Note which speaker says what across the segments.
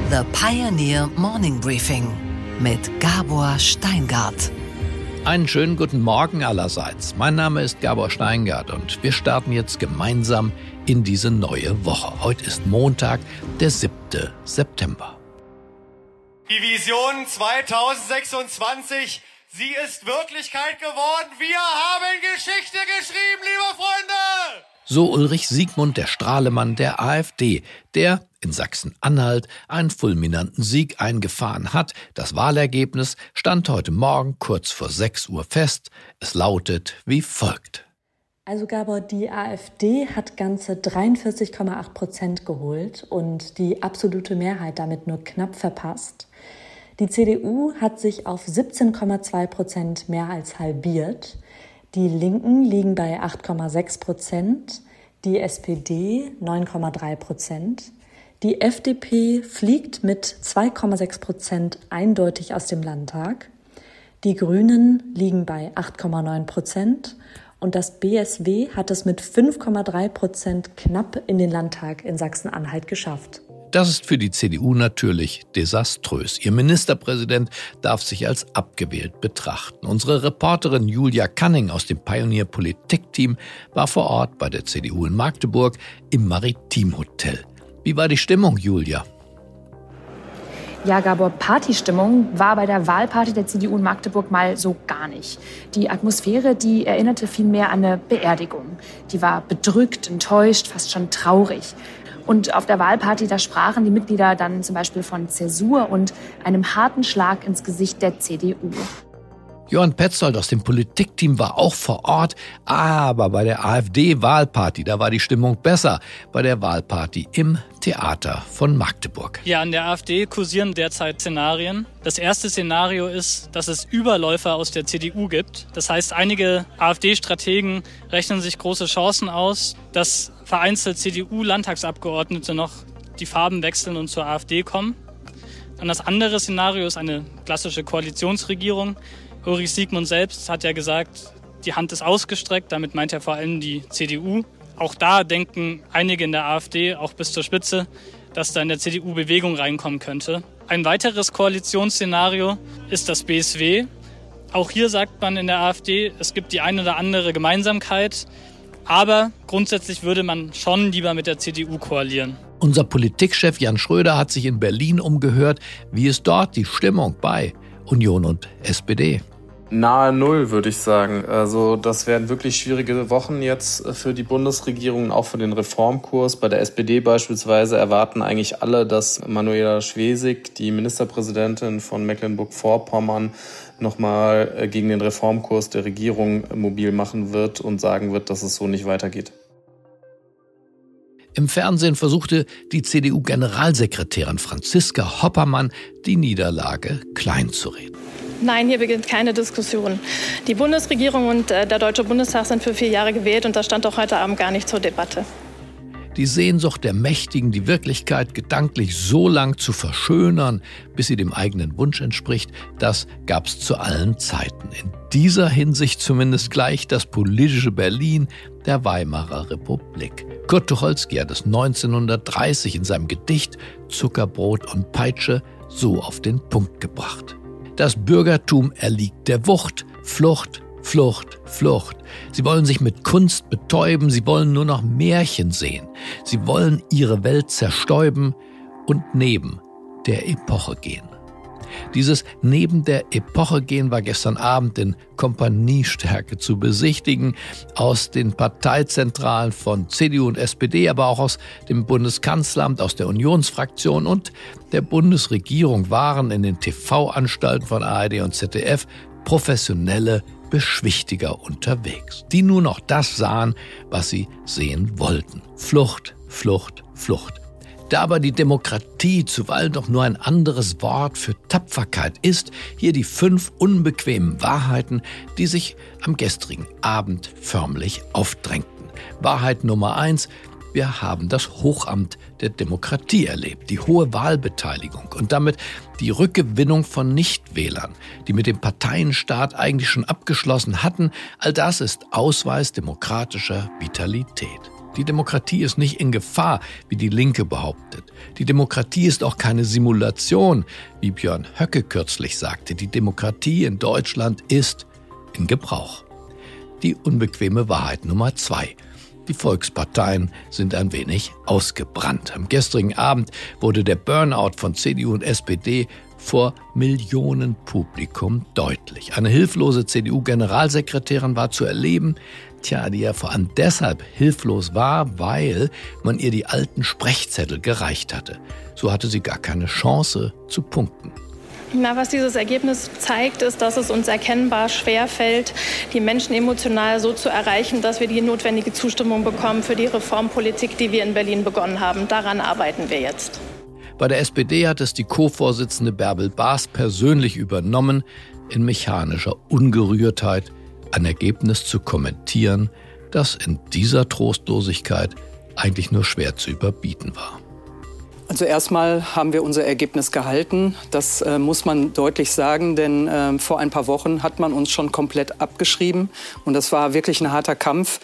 Speaker 1: The Pioneer Morning Briefing mit Gabor Steingart.
Speaker 2: Einen schönen guten Morgen allerseits. Mein Name ist Gabor Steingart und wir starten jetzt gemeinsam in diese neue Woche. Heute ist Montag, der 7. September.
Speaker 3: Die Vision 2026, sie ist Wirklichkeit geworden. Wir haben Geschichte geschrieben, liebe Freunde!
Speaker 2: So Ulrich Siegmund, der Strahlemann der AfD, der in Sachsen-Anhalt einen fulminanten Sieg eingefahren hat. Das Wahlergebnis stand heute Morgen kurz vor 6 Uhr fest. Es lautet wie folgt.
Speaker 4: Also Gabor, die AfD hat ganze 43,8% geholt und die absolute Mehrheit damit nur knapp verpasst. Die CDU hat sich auf 17,2% mehr als halbiert. Die Linken liegen bei 8,6%, die SPD 9,3%. Die FDP fliegt mit 2,6% eindeutig aus dem Landtag. Die Grünen liegen bei 8,9% und das BSW hat es mit 5,3% knapp in den Landtag in Sachsen-Anhalt geschafft.
Speaker 2: Das ist für die CDU natürlich desaströs. Ihr Ministerpräsident darf sich als abgewählt betrachten. Unsere Reporterin Julia Canning aus dem Pioneer Politikteam war vor Ort bei der CDU in Magdeburg im Maritim-Hotel. Wie war die Stimmung, Julia?
Speaker 5: Ja, Gabor, Partystimmung war bei der Wahlparty der CDU in Magdeburg mal so gar nicht. Die Atmosphäre, die erinnerte vielmehr an eine Beerdigung. Die war bedrückt, enttäuscht, fast schon traurig. Und auf der Wahlparty, da sprachen die Mitglieder dann zum Beispiel von Zäsur und einem harten Schlag ins Gesicht der CDU.
Speaker 2: Johann Petzold aus dem Politikteam war auch vor Ort, aber bei der AfD-Wahlparty, da war die Stimmung besser, bei der Wahlparty im Theater von Magdeburg.
Speaker 6: Ja, an der AfD kursieren derzeit Szenarien. Das erste Szenario ist, dass es Überläufer aus der CDU gibt. Das heißt, einige AfD-Strategen rechnen sich große Chancen aus, dass vereinzelt CDU-Landtagsabgeordnete noch die Farben wechseln und zur AfD kommen. Und das andere Szenario ist eine klassische Koalitionsregierung. Ulrich Siegmund selbst hat ja gesagt, die Hand ist ausgestreckt, damit meint er vor allem die CDU. Auch da denken einige in der AfD, auch bis zur Spitze, dass da in der CDU Bewegung reinkommen könnte. Ein weiteres Koalitionsszenario ist das BSW. Auch hier sagt man in der AfD, es gibt die eine oder andere Gemeinsamkeit, aber grundsätzlich würde man schon lieber mit der CDU koalieren.
Speaker 2: Unser Politikchef Jan Schröder hat sich in Berlin umgehört. Wie ist dort die Stimmung bei Union und SPD?
Speaker 7: Nahe Null, würde ich sagen. Also das werden wirklich schwierige Wochen jetzt für die Bundesregierung, auch für den Reformkurs. Bei der SPD beispielsweise erwarten eigentlich alle, dass Manuela Schwesig, die Ministerpräsidentin von Mecklenburg-Vorpommern, nochmal gegen den Reformkurs der Regierung mobil machen wird und sagen wird, dass es so nicht weitergeht.
Speaker 2: Im Fernsehen versuchte die CDU-Generalsekretärin Franziska Hoppermann, die Niederlage kleinzureden.
Speaker 8: Nein, hier beginnt keine Diskussion. Die Bundesregierung und der Deutsche Bundestag sind für 4 Jahre gewählt und das stand auch heute Abend gar nicht zur Debatte.
Speaker 2: Die Sehnsucht der Mächtigen, die Wirklichkeit gedanklich so lang zu verschönern, bis sie dem eigenen Wunsch entspricht, das gab's zu allen Zeiten. In dieser Hinsicht zumindest gleich das politische Berlin der Weimarer Republik. Kurt Tucholsky hat es 1930 in seinem Gedicht Zuckerbrot und Peitsche so auf den Punkt gebracht. Das Bürgertum erliegt der Wucht, Flucht, Flucht, Flucht. Sie wollen sich mit Kunst betäuben, sie wollen nur noch Märchen sehen. Sie wollen ihre Welt zerstäuben und neben der Epoche gehen. Dieses Neben der Epoche gehen war gestern Abend in Kompaniestärke zu besichtigen. Aus den Parteizentralen von CDU und SPD, aber auch aus dem Bundeskanzleramt, aus der Unionsfraktion und der Bundesregierung waren in den TV-Anstalten von ARD und ZDF professionelle Beschwichtiger unterwegs, die nur noch das sahen, was sie sehen wollten. Flucht, Flucht, Flucht. Da aber die Demokratie zuweilen doch nur ein anderes Wort für Tapferkeit ist, hier die 5 unbequemen Wahrheiten, die sich am gestrigen Abend förmlich aufdrängten. Wahrheit Nummer 1: Wir haben das Hochamt der Demokratie erlebt, die hohe Wahlbeteiligung und damit die Rückgewinnung von Nichtwählern, die mit dem Parteienstaat eigentlich schon abgeschlossen hatten. All das ist Ausweis demokratischer Vitalität. Die Demokratie ist nicht in Gefahr, wie die Linke behauptet. Die Demokratie ist auch keine Simulation, wie Björn Höcke kürzlich sagte. Die Demokratie in Deutschland ist in Gebrauch. Die unbequeme Wahrheit Nummer 2. Die Volksparteien sind ein wenig ausgebrannt. Am gestrigen Abend wurde der Burnout von CDU und SPD vor Millionenpublikum deutlich. Eine hilflose CDU-Generalsekretärin war zu erleben, die ja vor allem deshalb hilflos war, weil man ihr die alten Sprechzettel gereicht hatte. So hatte sie gar keine Chance zu punkten.
Speaker 8: Was dieses Ergebnis zeigt, ist, dass es uns erkennbar schwerfällt, die Menschen emotional so zu erreichen, dass wir die notwendige Zustimmung bekommen für die Reformpolitik, die wir in Berlin begonnen haben. Daran arbeiten wir jetzt.
Speaker 2: Bei der SPD hat es die Co-Vorsitzende Bärbel Baas persönlich übernommen, in mechanischer Ungerührtheit ein Ergebnis zu kommentieren, das in dieser Trostlosigkeit eigentlich nur schwer zu überbieten war.
Speaker 9: Also erstmal haben wir unser Ergebnis gehalten. Das muss man deutlich sagen, denn vor ein paar Wochen hat man uns schon komplett abgeschrieben. Und das war wirklich ein harter Kampf.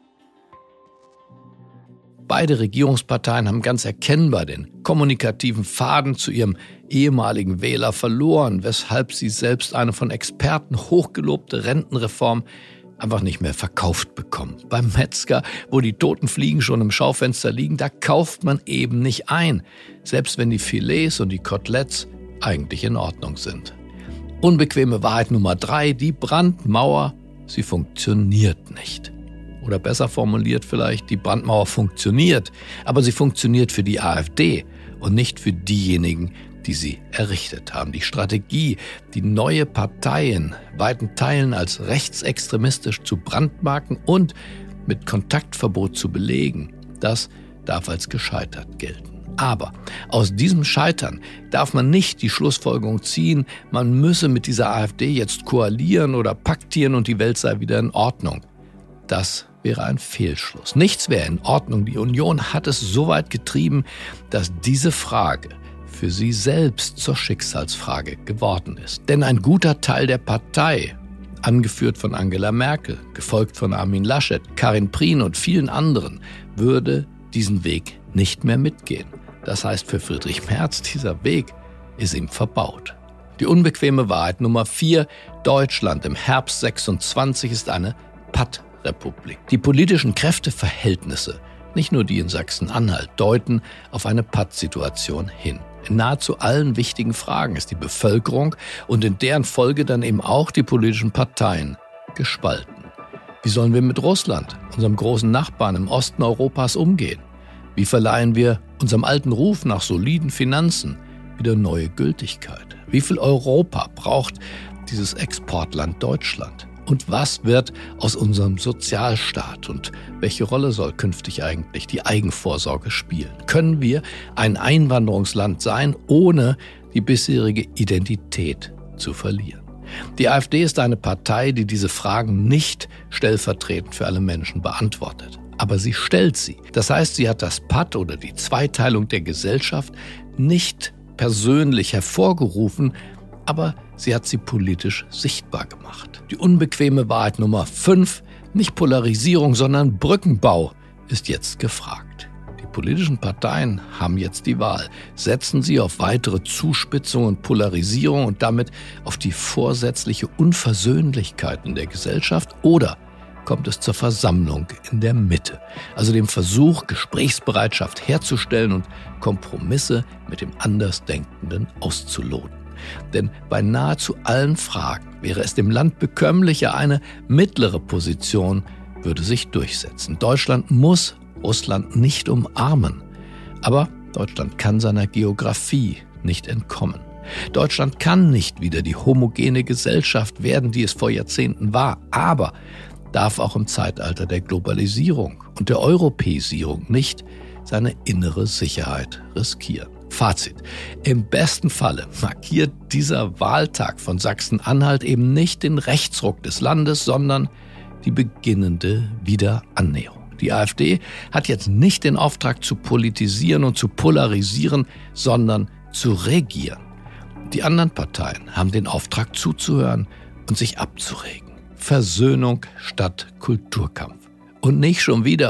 Speaker 2: Beide Regierungsparteien haben ganz erkennbar den kommunikativen Faden zu ihrem ehemaligen Wähler verloren, weshalb sie selbst eine von Experten hochgelobte Rentenreform einfach nicht mehr verkauft bekommen. Beim Metzger, wo die toten Fliegen schon im Schaufenster liegen, da kauft man eben nicht ein, selbst wenn die Filets und die Koteletts eigentlich in Ordnung sind. Unbequeme Wahrheit Nummer 3, die Brandmauer, sie funktioniert nicht. Oder besser formuliert vielleicht, die Brandmauer funktioniert, aber sie funktioniert für die AfD und nicht für diejenigen, die sie errichtet haben. Die Strategie, die neue Parteien weiten Teilen als rechtsextremistisch zu brandmarken und mit Kontaktverbot zu belegen, das darf als gescheitert gelten. Aber aus diesem Scheitern darf man nicht die Schlussfolgerung ziehen, man müsse mit dieser AfD jetzt koalieren oder paktieren und die Welt sei wieder in Ordnung. Das wäre ein Fehlschluss. Nichts wäre in Ordnung. Die Union hat es so weit getrieben, dass diese Frage für sie selbst zur Schicksalsfrage geworden ist. Denn ein guter Teil der Partei, angeführt von Angela Merkel, gefolgt von Armin Laschet, Karin Prien und vielen anderen, würde diesen Weg nicht mehr mitgehen. Das heißt für Friedrich Merz, dieser Weg ist ihm verbaut. Die unbequeme Wahrheit Nummer 4, Deutschland im Herbst 26 ist eine Pattrepublik. Die politischen Kräfteverhältnisse, nicht nur die in Sachsen-Anhalt, deuten auf eine Pattsituation hin. In nahezu allen wichtigen Fragen ist die Bevölkerung und in deren Folge dann eben auch die politischen Parteien gespalten. Wie sollen wir mit Russland, unserem großen Nachbarn im Osten Europas, umgehen? Wie verleihen wir unserem alten Ruf nach soliden Finanzen wieder neue Gültigkeit? Wie viel Europa braucht dieses Exportland Deutschland? Und was wird aus unserem Sozialstaat und welche Rolle soll künftig eigentlich die Eigenvorsorge spielen? Können wir ein Einwanderungsland sein, ohne die bisherige Identität zu verlieren? Die AfD ist eine Partei, die diese Fragen nicht stellvertretend für alle Menschen beantwortet. Aber sie stellt sie. Das heißt, sie hat das Patt oder die Zweiteilung der Gesellschaft nicht persönlich hervorgerufen, aber sie hat sie politisch sichtbar gemacht. Die unbequeme Wahrheit Nummer 5, nicht Polarisierung, sondern Brückenbau, ist jetzt gefragt. Die politischen Parteien haben jetzt die Wahl. Setzen sie auf weitere Zuspitzung und Polarisierung und damit auf die vorsätzliche Unversöhnlichkeit in der Gesellschaft oder kommt es zur Versammlung in der Mitte, also dem Versuch, Gesprächsbereitschaft herzustellen und Kompromisse mit dem Andersdenkenden auszuloten. Denn bei nahezu allen Fragen wäre es dem Land bekömmlicher, eine mittlere Position würde sich durchsetzen. Deutschland muss Russland nicht umarmen, aber Deutschland kann seiner Geografie nicht entkommen. Deutschland kann nicht wieder die homogene Gesellschaft werden, die es vor Jahrzehnten war, aber darf auch im Zeitalter der Globalisierung und der Europäisierung nicht seine innere Sicherheit riskieren. Fazit: Im besten Falle markiert dieser Wahltag von Sachsen-Anhalt eben nicht den Rechtsruck des Landes, sondern die beginnende Wiederannäherung. Die AfD hat jetzt nicht den Auftrag zu politisieren und zu polarisieren, sondern zu regieren. Die anderen Parteien haben den Auftrag zuzuhören und sich abzuregen. Versöhnung statt Kulturkampf. Und nicht schon wieder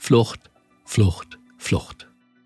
Speaker 2: Flucht, Flucht, Flucht.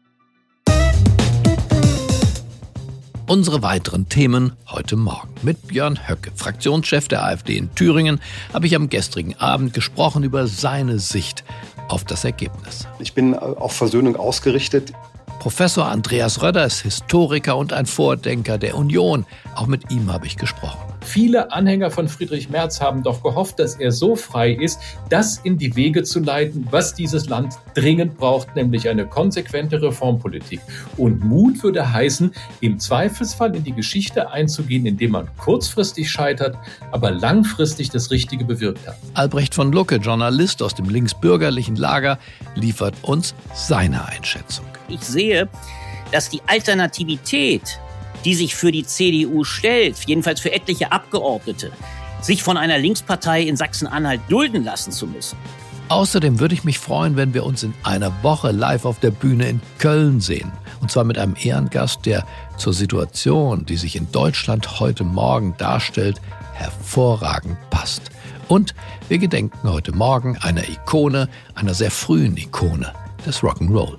Speaker 2: Unsere weiteren Themen heute Morgen. Mit Björn Höcke, Fraktionschef der AfD in Thüringen, habe ich am gestrigen Abend gesprochen über seine Sicht auf das Ergebnis.
Speaker 10: Ich bin auf Versöhnung ausgerichtet.
Speaker 2: Professor Andreas Röder ist Historiker und ein Vordenker der Union. Auch mit ihm habe ich gesprochen.
Speaker 11: Viele Anhänger von Friedrich Merz haben doch gehofft, dass er so frei ist, das in die Wege zu leiten, was dieses Land dringend braucht, nämlich eine konsequente Reformpolitik. Und Mut würde heißen, im Zweifelsfall in die Geschichte einzugehen, indem man kurzfristig scheitert, aber langfristig das Richtige bewirkt hat.
Speaker 2: Albrecht von Lucke, Journalist aus dem linksbürgerlichen Lager, liefert uns seine Einschätzung.
Speaker 12: Ich sehe, dass die Alternativität, die sich für die CDU stellt, jedenfalls für etliche Abgeordnete, sich von einer Linkspartei in Sachsen-Anhalt dulden lassen zu müssen.
Speaker 2: Außerdem würde ich mich freuen, wenn wir uns in einer Woche live auf der Bühne in Köln sehen. Und zwar mit einem Ehrengast, der zur Situation, die sich in Deutschland heute Morgen darstellt, hervorragend passt. Und wir gedenken heute Morgen einer Ikone, einer sehr frühen Ikone des Rock'n'Roll.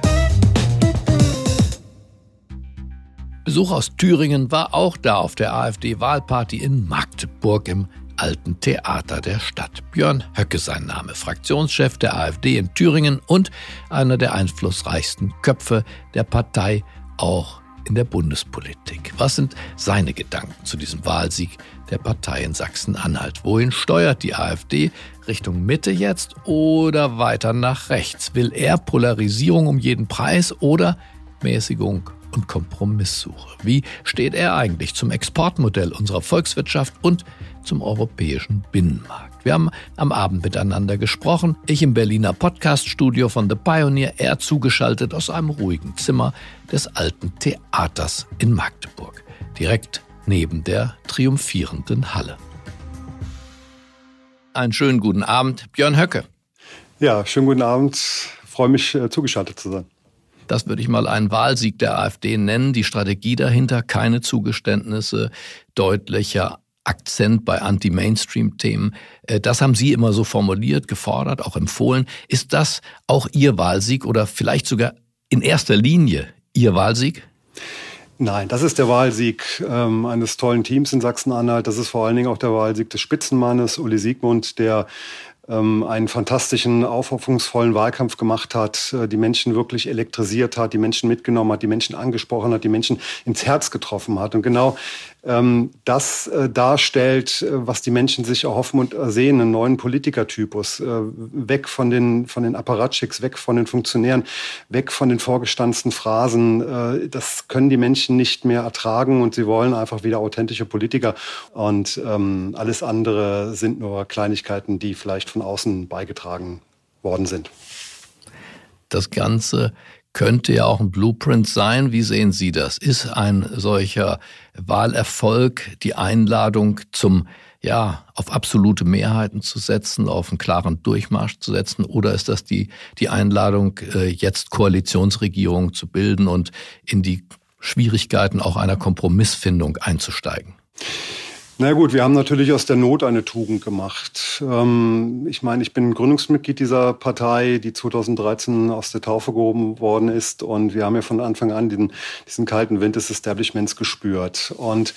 Speaker 2: Besuch aus Thüringen war auch da auf der AfD-Wahlparty in Magdeburg im Alten Theater der Stadt. Björn Höcke sein Name, Fraktionschef der AfD in Thüringen und einer der einflussreichsten Köpfe der Partei, auch in der Bundespolitik. Was sind seine Gedanken zu diesem Wahlsieg der Partei in Sachsen-Anhalt? Wohin steuert die AfD? Richtung Mitte jetzt oder weiter nach rechts? Will er Polarisierung um jeden Preis oder Mäßigung und Kompromisssuche? Wie steht er eigentlich zum Exportmodell unserer Volkswirtschaft und zum europäischen Binnenmarkt? Wir haben am Abend miteinander gesprochen. Ich im Berliner Podcaststudio von The Pioneer, er zugeschaltet aus einem ruhigen Zimmer des Alten Theaters in Magdeburg, direkt neben der triumphierenden Halle. Einen schönen guten Abend, Björn Höcke.
Speaker 10: Ja, schönen guten Abend. Ich freue mich, zugeschaltet zu sein.
Speaker 2: Das würde ich mal einen Wahlsieg der AfD nennen. Die Strategie dahinter, keine Zugeständnisse, deutlicher Akzent bei Anti-Mainstream-Themen. Das haben Sie immer so formuliert, gefordert, auch empfohlen. Ist das auch Ihr Wahlsieg oder vielleicht sogar in erster Linie Ihr Wahlsieg?
Speaker 10: Nein, das ist der Wahlsieg eines tollen Teams in Sachsen-Anhalt. Das ist vor allen Dingen auch der Wahlsieg des Spitzenmannes Uli Siegmund, der einen fantastischen, aufopferungsvollen Wahlkampf gemacht hat, die Menschen wirklich elektrisiert hat, die Menschen mitgenommen hat, die Menschen angesprochen hat, die Menschen ins Herz getroffen hat. Und genau das darstellt, was die Menschen sich erhoffen und ersehen, einen neuen Politikertypus, weg von den Apparatschicks, weg von den Funktionären, weg von den vorgestanzten Phrasen. Das können die Menschen nicht mehr ertragen und sie wollen einfach wieder authentische Politiker. Und alles andere sind nur Kleinigkeiten, die vielleicht von außen beigetragen worden sind.
Speaker 2: Das Ganze könnte ja auch ein Blueprint sein. Wie sehen Sie das? Ist ein solcher Wahlerfolg die Einladung zum, auf absolute Mehrheiten zu setzen, auf einen klaren Durchmarsch zu setzen? Oder ist das die Einladung, jetzt Koalitionsregierungen zu bilden und in die Schwierigkeiten auch einer Kompromissfindung einzusteigen?
Speaker 10: Na gut, wir haben natürlich aus der Not eine Tugend gemacht. Ich meine, ich bin Gründungsmitglied dieser Partei, die 2013 aus der Taufe gehoben worden ist. Und wir haben ja von Anfang an diesen kalten Wind des Establishments gespürt. Und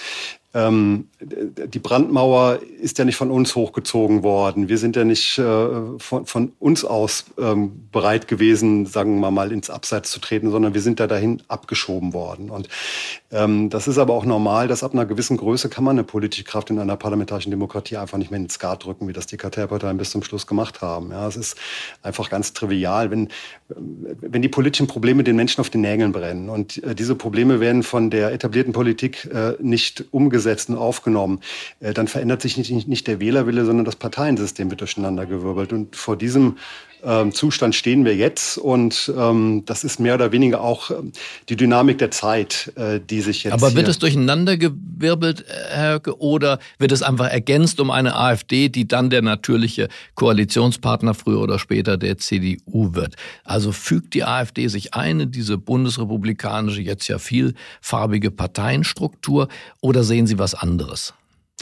Speaker 10: die Brandmauer ist ja nicht von uns hochgezogen worden. Wir sind ja nicht von uns aus bereit gewesen, sagen wir mal, ins Abseits zu treten, sondern wir sind da dahin abgeschoben worden. Und das ist aber auch normal, dass ab einer gewissen Größe kann man eine politische Kraft in einer parlamentarischen Demokratie einfach nicht mehr ins Skat drücken, wie das die Kartellparteien bis zum Schluss gemacht haben. Ja, es ist einfach ganz trivial, wenn die politischen Probleme den Menschen auf den Nägeln brennen und diese Probleme werden von der etablierten Politik nicht umgesetzt und aufgenommen, dann verändert sich nicht der Wählerwille, sondern das Parteiensystem wird durcheinandergewirbelt. Und vor diesem Zustand stehen wir jetzt und das ist mehr oder weniger auch die Dynamik der Zeit, die sich jetzt.
Speaker 2: Aber wird es durcheinandergewirbelt, Herr Höcke, oder wird es einfach ergänzt um eine AfD, die dann der natürliche Koalitionspartner früher oder später der CDU wird? Also fügt die AfD sich ein in diese bundesrepublikanische, jetzt ja vielfarbige Parteienstruktur, oder sehen Sie was anderes?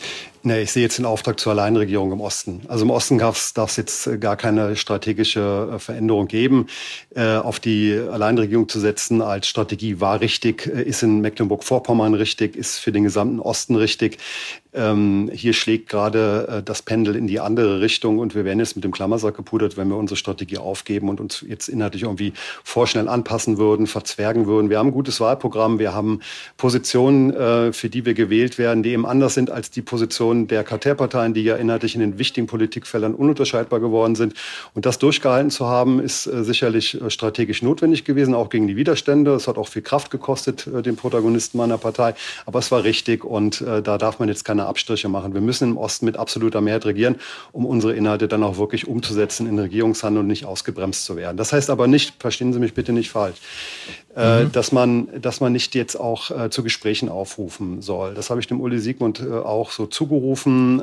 Speaker 10: Nee, ich sehe jetzt den Auftrag zur Alleinregierung im Osten. Also im Osten darf es jetzt gar keine strategische Veränderung geben. Auf die Alleinregierung zu setzen als Strategie war richtig, ist in Mecklenburg-Vorpommern richtig, ist für den gesamten Osten richtig. Hier schlägt gerade das Pendel in die andere Richtung und wir werden jetzt mit dem Klammersack gepudert, wenn wir unsere Strategie aufgeben und uns jetzt inhaltlich irgendwie vorschnell anpassen würden, verzwergen würden. Wir haben ein gutes Wahlprogramm, wir haben Positionen, für die wir gewählt werden, die eben anders sind als die Positionen der Kartellparteien, die ja inhaltlich in den wichtigen Politikfeldern ununterscheidbar geworden sind. Und das durchgehalten zu haben, ist sicherlich strategisch notwendig gewesen, auch gegen die Widerstände. Es hat auch viel Kraft gekostet, den Protagonisten meiner Partei. Aber es war richtig und da darf man jetzt keine Abstriche machen. Wir müssen im Osten mit absoluter Mehrheit regieren, um unsere Inhalte dann auch wirklich umzusetzen in Regierungshandel und nicht ausgebremst zu werden. Das heißt aber nicht, verstehen Sie mich bitte nicht falsch, dass man nicht jetzt auch zu Gesprächen aufrufen soll. Das habe ich dem Uli Siegmund auch so zugerufen.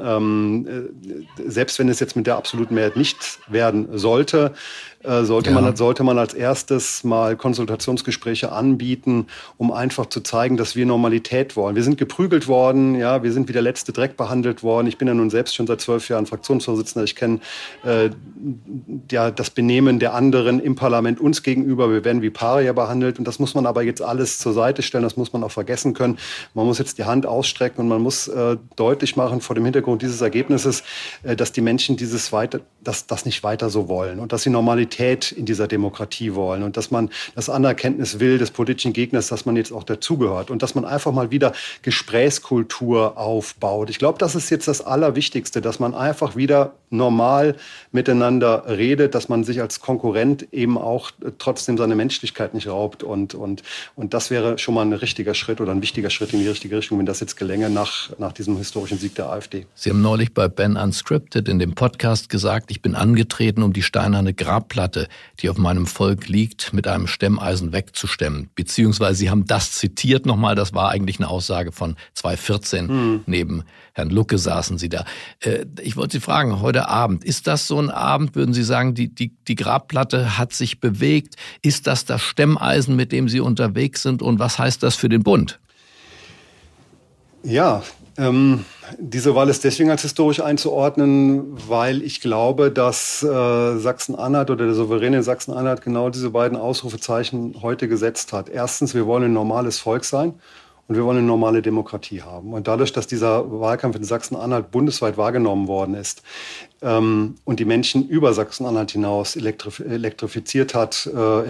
Speaker 10: Selbst wenn es jetzt mit der absoluten Mehrheit nicht werden sollte, sollte man als erstes mal Konsultationsgespräche anbieten, um einfach zu zeigen, dass wir Normalität wollen. Wir sind geprügelt worden, ja, wir sind wie der letzte Dreck behandelt worden. Ich bin ja nun selbst schon seit 12 Jahren Fraktionsvorsitzender. Ich kenne das Benehmen der anderen im Parlament uns gegenüber. Wir werden wie Paria behandelt und das muss man aber jetzt alles zur Seite stellen. Das muss man auch vergessen können. Man muss jetzt die Hand ausstrecken und man muss deutlich machen vor dem Hintergrund dieses Ergebnisses, dass die Menschen das nicht weiter so wollen und dass sie Normalität in dieser Demokratie wollen und dass man das Anerkenntnis will des politischen Gegners, dass man jetzt auch dazugehört und dass man einfach mal wieder Gesprächskultur aufbaut. Ich glaube, das ist jetzt das Allerwichtigste, dass man einfach wieder normal miteinander redet, dass man sich als Konkurrent eben auch trotzdem seine Menschlichkeit nicht raubt und das wäre schon mal ein richtiger Schritt oder ein wichtiger Schritt in die richtige Richtung, wenn das jetzt gelänge nach diesem historischen Sieg der AfD.
Speaker 2: Sie haben neulich bei Ben Unscripted in dem Podcast gesagt, ich bin angetreten, um die steinerne Grabplatte, die auf meinem Volk liegt, mit einem Stemmeisen wegzustemmen. Beziehungsweise Sie haben das zitiert nochmal, das war eigentlich eine Aussage von 2014. Neben Herrn Lucke saßen Sie da. Ich wollte Sie fragen, heute Abend, ist das so ein Abend, würden Sie sagen, die Grabplatte hat sich bewegt? Ist das Stemmeisen, mit dem Sie unterwegs sind? Und was heißt das für den Bund?
Speaker 10: Ja, diese Wahl ist deswegen als historisch einzuordnen, weil ich glaube, dass Sachsen-Anhalt oder der souveräne Sachsen-Anhalt genau diese beiden Ausrufezeichen heute gesetzt hat. Erstens, wir wollen ein normales Volk sein und wir wollen eine normale Demokratie haben. Und dadurch, dass dieser Wahlkampf in Sachsen-Anhalt bundesweit wahrgenommen worden ist, und die Menschen über Sachsen-Anhalt hinaus elektrisiert hat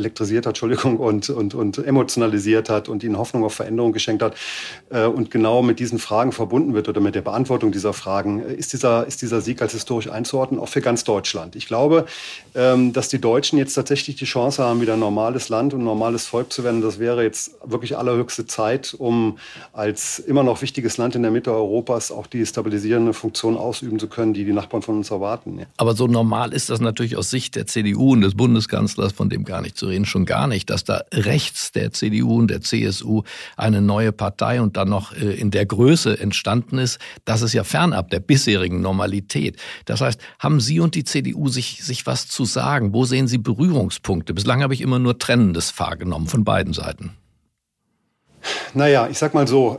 Speaker 10: und emotionalisiert hat und ihnen Hoffnung auf Veränderung geschenkt hat und genau mit diesen Fragen verbunden wird oder mit der Beantwortung dieser Fragen, ist dieser Sieg als historisch einzuordnen, auch für ganz Deutschland. Ich glaube, dass die Deutschen jetzt tatsächlich die Chance haben, wieder ein normales Land und ein normales Volk zu werden. Das wäre jetzt wirklich allerhöchste Zeit, um als immer noch wichtiges Land in der Mitte Europas auch die stabilisierende Funktion ausüben zu können, die die Nachbarn von uns erwarten. Ja.
Speaker 2: Aber so normal ist das natürlich aus Sicht der CDU und des Bundeskanzlers, von dem gar nicht zu reden, schon gar nicht, dass da rechts der CDU und der CSU eine neue Partei und dann noch in der Größe entstanden ist. Das ist ja fernab der bisherigen Normalität. Das heißt, haben Sie und die CDU sich was zu sagen? Wo sehen Sie Berührungspunkte? Bislang habe ich immer nur Trennendes wahrgenommen von beiden Seiten.
Speaker 10: Naja, ich sag mal so,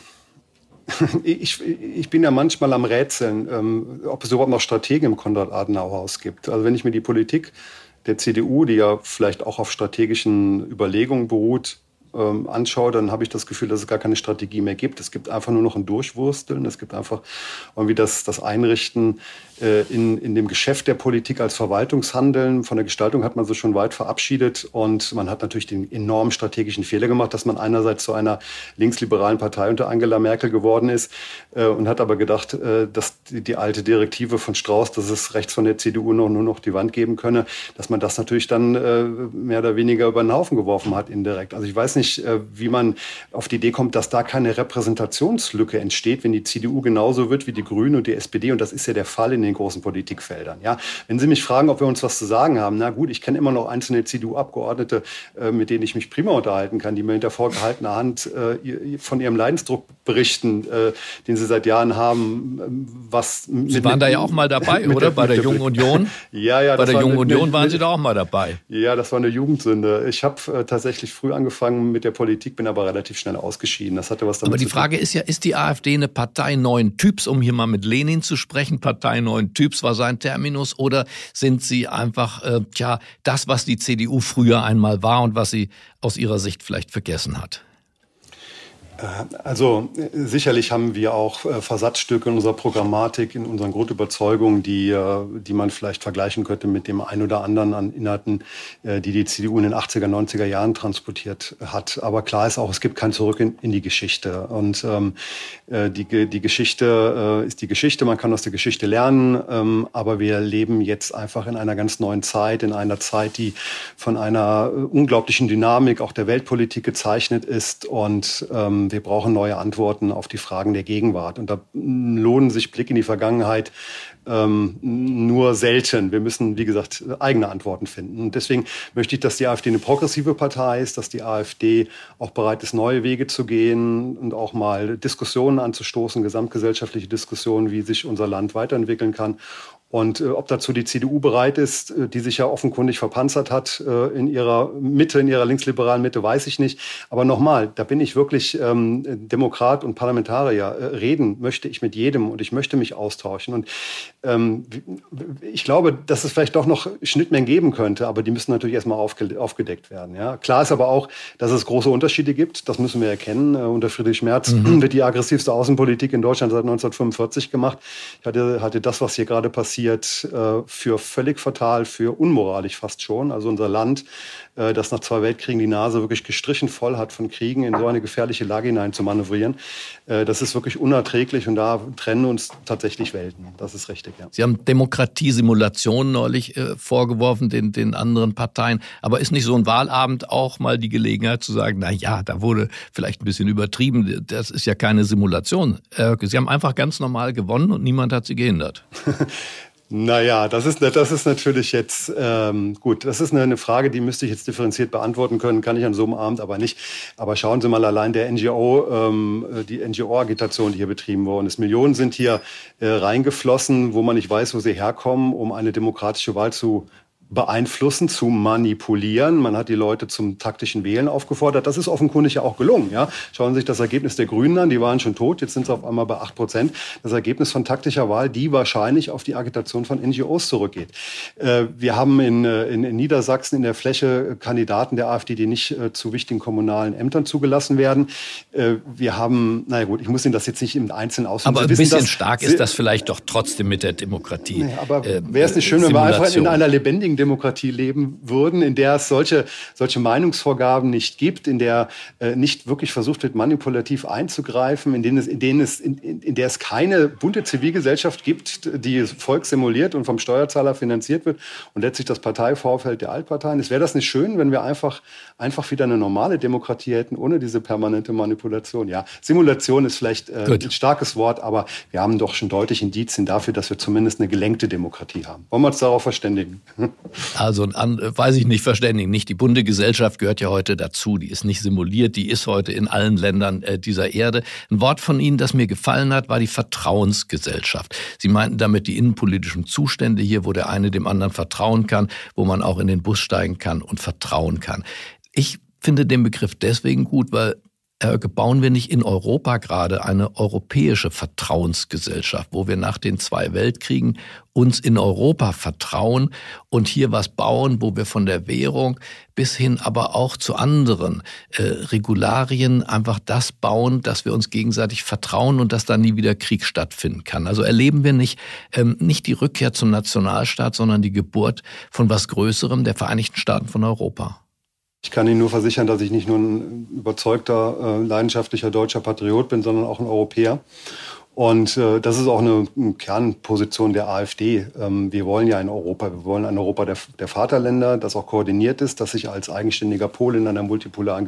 Speaker 10: ich bin ja manchmal am Rätseln, ob es überhaupt noch Strategen im Konrad-Adenauer-Haus gibt. Also wenn ich mir die Politik der CDU, die ja vielleicht auch auf strategischen Überlegungen beruht, anschaue, dann habe ich das Gefühl, dass es gar keine Strategie mehr gibt. Es gibt einfach nur noch ein Durchwursteln. Es gibt einfach irgendwie das Einrichten in dem Geschäft der Politik als Verwaltungshandeln. Von der Gestaltung hat man sich schon weit verabschiedet und man hat natürlich den enormen strategischen Fehler gemacht, dass man einerseits zu einer linksliberalen Partei unter Angela Merkel geworden ist und hat aber gedacht, dass die alte Direktive von Strauß, dass es rechts von der CDU nur noch die Wand geben könne, dass man das natürlich dann mehr oder weniger über den Haufen geworfen hat indirekt. Also ich weiß nicht, wie man auf die Idee kommt, dass da keine Repräsentationslücke entsteht, wenn die CDU genauso wird wie die Grünen und die SPD. Und das ist ja der Fall in den großen Politikfeldern. Ja, wenn Sie mich fragen, ob wir uns was zu sagen haben, na gut, ich kenne immer noch einzelne CDU-Abgeordnete, mit denen ich mich prima unterhalten kann, die mir hinter vorgehaltener Hand von ihrem Leidensdruck berichten, den Sie seit Jahren haben. Was
Speaker 2: Sie waren da ja auch mal dabei, oder? Bei der Jungen Union?
Speaker 10: Ja.
Speaker 2: Bei der Jungen Union waren Sie da auch mal dabei.
Speaker 10: Ja, das war eine Jugendsünde. Ich habe tatsächlich früh angefangen mit der Politik, bin aber relativ schnell ausgeschieden. Das hatte was damit
Speaker 2: aber die
Speaker 10: zu tun.
Speaker 2: Frage ist ja, ist die AfD eine Partei neuen Typs, um hier mal mit Lenin zu sprechen? Partei neuen Typs war sein Terminus. Oder sind sie einfach das, was die CDU früher einmal war und was sie aus ihrer Sicht vielleicht vergessen hat?
Speaker 10: Also sicherlich haben wir auch Versatzstücke in unserer Programmatik, in unseren Grundüberzeugungen, die man vielleicht vergleichen könnte mit dem ein oder anderen an Inhalten, die CDU in den 80er, 90er Jahren transportiert hat. Aber klar ist auch, es gibt kein Zurück in die Geschichte. Und die Geschichte ist die Geschichte, man kann aus der Geschichte lernen, aber wir leben jetzt einfach in einer ganz neuen Zeit, in einer Zeit, die von einer unglaublichen Dynamik auch der Weltpolitik gezeichnet ist und wir brauchen neue Antworten auf die Fragen der Gegenwart. Und da lohnen sich Blick in die Vergangenheit nur selten. Wir müssen, wie gesagt, eigene Antworten finden. Und deswegen möchte ich, dass die AfD eine progressive Partei ist, dass die AfD auch bereit ist, neue Wege zu gehen und auch mal Diskussionen anzustoßen, gesamtgesellschaftliche Diskussionen, wie sich unser Land weiterentwickeln kann. Und ob dazu die CDU bereit ist, die sich ja offenkundig verpanzert hat in ihrer Mitte, in ihrer linksliberalen Mitte, weiß ich nicht. Aber nochmal, da bin ich wirklich Demokrat und Parlamentarier. Reden möchte ich mit jedem und ich möchte mich austauschen. Und ich glaube, dass es vielleicht doch noch Schnittmengen geben könnte, aber die müssen natürlich erstmal aufgedeckt werden. Ja? Klar ist aber auch, dass es große Unterschiede gibt. Das müssen wir erkennen. Unter Friedrich Merz wird die aggressivste Außenpolitik in Deutschland seit 1945 gemacht. Ich hatte das, was hier gerade passiert, für völlig fatal, für unmoralisch fast schon. Also unser Land, das nach 2 Weltkriegen die Nase wirklich gestrichen voll hat von Kriegen, in so eine gefährliche Lage hinein zu manövrieren, das ist wirklich unerträglich und da trennen uns tatsächlich Welten. Das ist richtig, ja.
Speaker 2: Sie haben Demokratiesimulation neulich vorgeworfen den anderen Parteien. Aber ist nicht so ein Wahlabend auch mal die Gelegenheit zu sagen, na ja, da wurde vielleicht ein bisschen übertrieben. Das ist ja keine Simulation. Sie haben einfach ganz normal gewonnen und niemand hat Sie gehindert.
Speaker 10: Naja, das ist natürlich jetzt gut. Das ist eine Frage, die müsste ich jetzt differenziert beantworten können. Kann ich an so einem Abend aber nicht. Aber schauen Sie mal allein die NGO-Agitation, die hier betrieben worden ist. Millionen sind hier reingeflossen, wo man nicht weiß, wo sie herkommen, um eine demokratische Wahl zu beeinflussen, zu manipulieren. Man hat die Leute zum taktischen Wählen aufgefordert. Das ist offenkundig ja auch gelungen. Ja? Schauen Sie sich das Ergebnis der Grünen an. Die waren schon tot. Jetzt sind sie auf einmal bei 8%. Das Ergebnis von taktischer Wahl, die wahrscheinlich auf die Agitation von NGOs zurückgeht. Wir haben in Niedersachsen in der Fläche Kandidaten der AfD, die nicht zu wichtigen kommunalen Ämtern zugelassen werden. Wir haben, naja gut, ich muss Ihnen das jetzt nicht im Einzelnen ausführen.
Speaker 2: Aber ein bisschen stark ist das vielleicht doch trotzdem mit der Demokratie.
Speaker 10: Nee, aber wäre es nicht schön, wenn wir einfach in einer lebendigen Demokratie leben würden, in der es solche Meinungsvorgaben nicht gibt, in der nicht wirklich versucht wird, manipulativ einzugreifen, in der es keine bunte Zivilgesellschaft gibt, die Volk simuliert und vom Steuerzahler finanziert wird und letztlich das Parteivorfeld der Altparteien. Wäre das nicht schön, wenn wir einfach wieder eine normale Demokratie hätten, ohne diese permanente Manipulation? Ja, Simulation ist vielleicht ein starkes Wort, aber wir haben doch schon deutlich Indizien dafür, dass wir zumindest eine gelenkte Demokratie haben. Wollen wir uns darauf verständigen?
Speaker 2: Also, weiß ich nicht, verständigen. Nicht die bunte Gesellschaft gehört ja heute dazu. Die ist nicht simuliert, die ist heute in allen Ländern dieser Erde. Ein Wort von Ihnen, das mir gefallen hat, war die Vertrauensgesellschaft. Sie meinten damit die innenpolitischen Zustände hier, wo der eine dem anderen vertrauen kann, wo man auch in den Bus steigen kann und vertrauen kann. Ich finde den Begriff deswegen gut, weil bauen wir nicht in Europa gerade eine europäische Vertrauensgesellschaft, wo wir nach den 2 Weltkriegen uns in Europa vertrauen und hier was bauen, wo wir von der Währung bis hin aber auch zu anderen Regularien einfach das bauen, dass wir uns gegenseitig vertrauen und dass da nie wieder Krieg stattfinden kann. Also erleben wir nicht die Rückkehr zum Nationalstaat, sondern die Geburt von was Größerem, der Vereinigten Staaten von Europa.
Speaker 10: Ich kann Ihnen nur versichern, dass ich nicht nur ein überzeugter, leidenschaftlicher deutscher Patriot bin, sondern auch ein Europäer. Und das ist auch eine Kernposition der AfD. Wir wollen ja ein Europa der Vaterländer, das auch koordiniert ist, das sich als eigenständiger Pol in einer multipolaren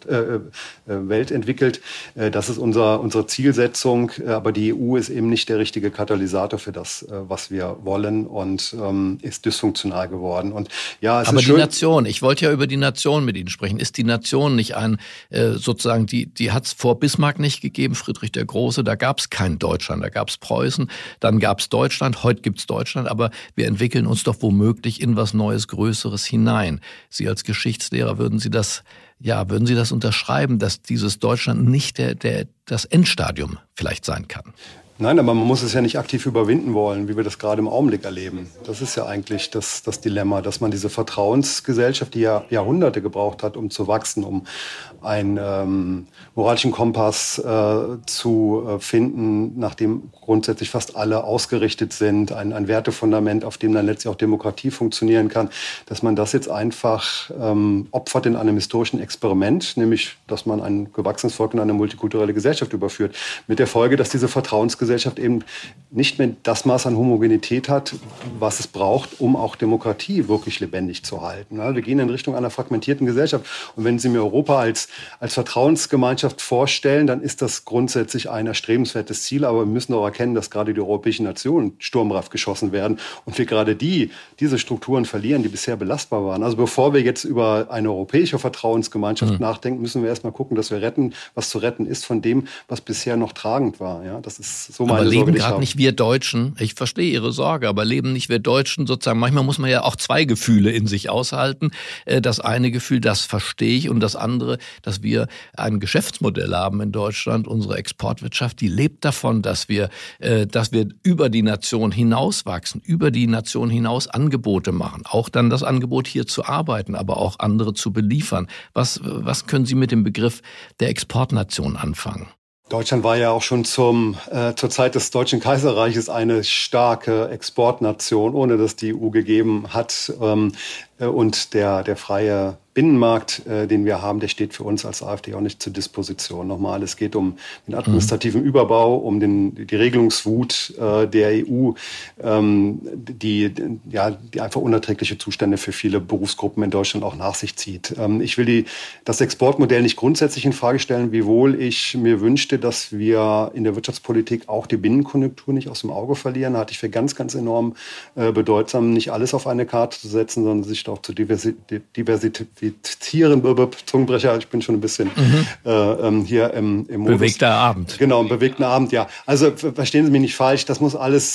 Speaker 10: Welt entwickelt. Das ist unsere Zielsetzung. Aber die EU ist eben nicht der richtige Katalysator für das, was wir wollen, und ist dysfunktional geworden. Und ja,
Speaker 2: aber die Nation, ich wollte ja über die Nation mit Ihnen sprechen. Ist die Nation nicht sozusagen, die hat es vor Bismarck nicht gegeben, Friedrich der Große, da gab es kein Deutschland, da gab es Preußen, dann gab es Deutschland, heute gibt es Deutschland, aber wir entwickeln uns doch womöglich in was Neues, Größeres hinein. Sie als Geschichtslehrer, würden Sie das unterschreiben, dass dieses Deutschland nicht das Endstadium vielleicht sein kann?
Speaker 10: Nein, aber man muss es ja nicht aktiv überwinden wollen, wie wir das gerade im Augenblick erleben. Das ist ja eigentlich das Dilemma, dass man diese Vertrauensgesellschaft, die ja Jahrhunderte gebraucht hat, um zu wachsen, um einen moralischen Kompass zu finden, nach dem grundsätzlich fast alle ausgerichtet sind, ein Wertefundament, auf dem dann letztlich auch Demokratie funktionieren kann, dass man das jetzt einfach opfert in einem historischen Experiment, nämlich, dass man ein gewachsenes Volk in eine multikulturelle Gesellschaft überführt. Mit der Folge, dass diese Vertrauensgesellschaft eben nicht mehr das Maß an Homogenität hat, was es braucht, um auch Demokratie wirklich lebendig zu halten. Wir gehen in Richtung einer fragmentierten Gesellschaft. Und wenn Sie mir Europa als Vertrauensgemeinschaft vorstellen, dann ist das grundsätzlich ein erstrebenswertes Ziel. Aber wir müssen auch erkennen, dass gerade die europäischen Nationen sturmreif geschossen werden und wir gerade diese Strukturen verlieren, die bisher belastbar waren. Also bevor wir jetzt über eine europäische Vertrauensgemeinschaft nachdenken, müssen wir erstmal gucken, dass wir retten, was zu retten ist von dem, was bisher noch tragend war. Ja, das ist so meine Sorge.
Speaker 2: Aber leben gerade nicht wir Deutschen, ich verstehe Ihre Sorge, aber leben nicht wir Deutschen sozusagen, manchmal muss man ja auch zwei Gefühle in sich aushalten. Das eine Gefühl, das verstehe ich, und das andere, dass wir ein Geschäftsmodell haben in Deutschland, unsere Exportwirtschaft, die lebt davon, dass wir über die Nation hinaus wachsen, über die Nation hinaus Angebote machen, auch dann das Angebot hier zu arbeiten, aber auch andere zu beliefern. Was können Sie mit dem Begriff der Exportnation anfangen?
Speaker 10: Deutschland war ja auch schon zur Zeit des Deutschen Kaiserreiches eine starke Exportnation, ohne dass die EU gegeben hat. Und der freie Binnenmarkt, den wir haben, der steht für uns als AfD auch nicht zur Disposition. Nochmal, es geht um den administrativen Überbau, um die Regelungswut der EU, die einfach unerträgliche Zustände für viele Berufsgruppen in Deutschland auch nach sich zieht. Ich will das Exportmodell nicht grundsätzlich in Frage stellen, wiewohl ich mir wünschte, dass wir in der Wirtschaftspolitik auch die Binnenkonjunktur nicht aus dem Auge verlieren. Da halte ich für ganz, ganz enorm bedeutsam, nicht alles auf eine Karte zu setzen, sondern sich auch zu diversifizieren. Zungenbrecher, ich bin schon ein bisschen hier im Modus.
Speaker 2: Bewegter Abend.
Speaker 10: Genau, im bewegten Abend, ja. Also verstehen Sie mich nicht falsch, das muss alles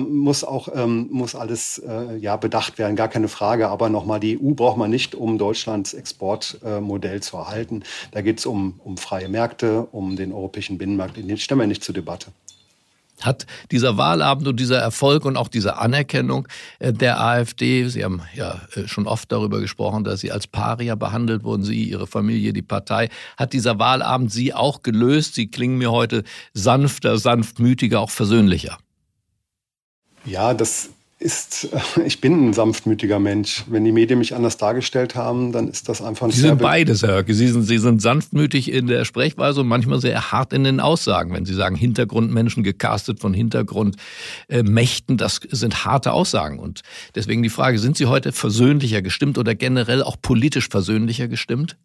Speaker 10: bedacht werden, gar keine Frage. Aber nochmal, die EU braucht man nicht, um Deutschlands Exportmodell zu erhalten. Da geht es um freie Märkte, um den europäischen Binnenmarkt. Den stellen wir nicht zur Debatte.
Speaker 2: Hat dieser Wahlabend und dieser Erfolg und auch diese Anerkennung der AfD, Sie haben ja schon oft darüber gesprochen, dass Sie als Paria behandelt wurden, Sie, Ihre Familie, die Partei, hat dieser Wahlabend Sie auch gelöst? Sie klingen mir heute sanfter, sanftmütiger, auch versöhnlicher.
Speaker 10: Ja, ich bin ein sanftmütiger Mensch. Wenn die Medien mich anders dargestellt haben, dann ist das einfach ein
Speaker 2: Sie sind beides, Herr Höcke. Sie sind sanftmütig in der Sprechweise und manchmal sehr hart in den Aussagen. Wenn Sie sagen, Hintergrundmenschen gecastet von Hintergrundmächten, das sind harte Aussagen. Und deswegen die Frage, sind Sie heute versöhnlicher gestimmt oder generell auch politisch versöhnlicher gestimmt?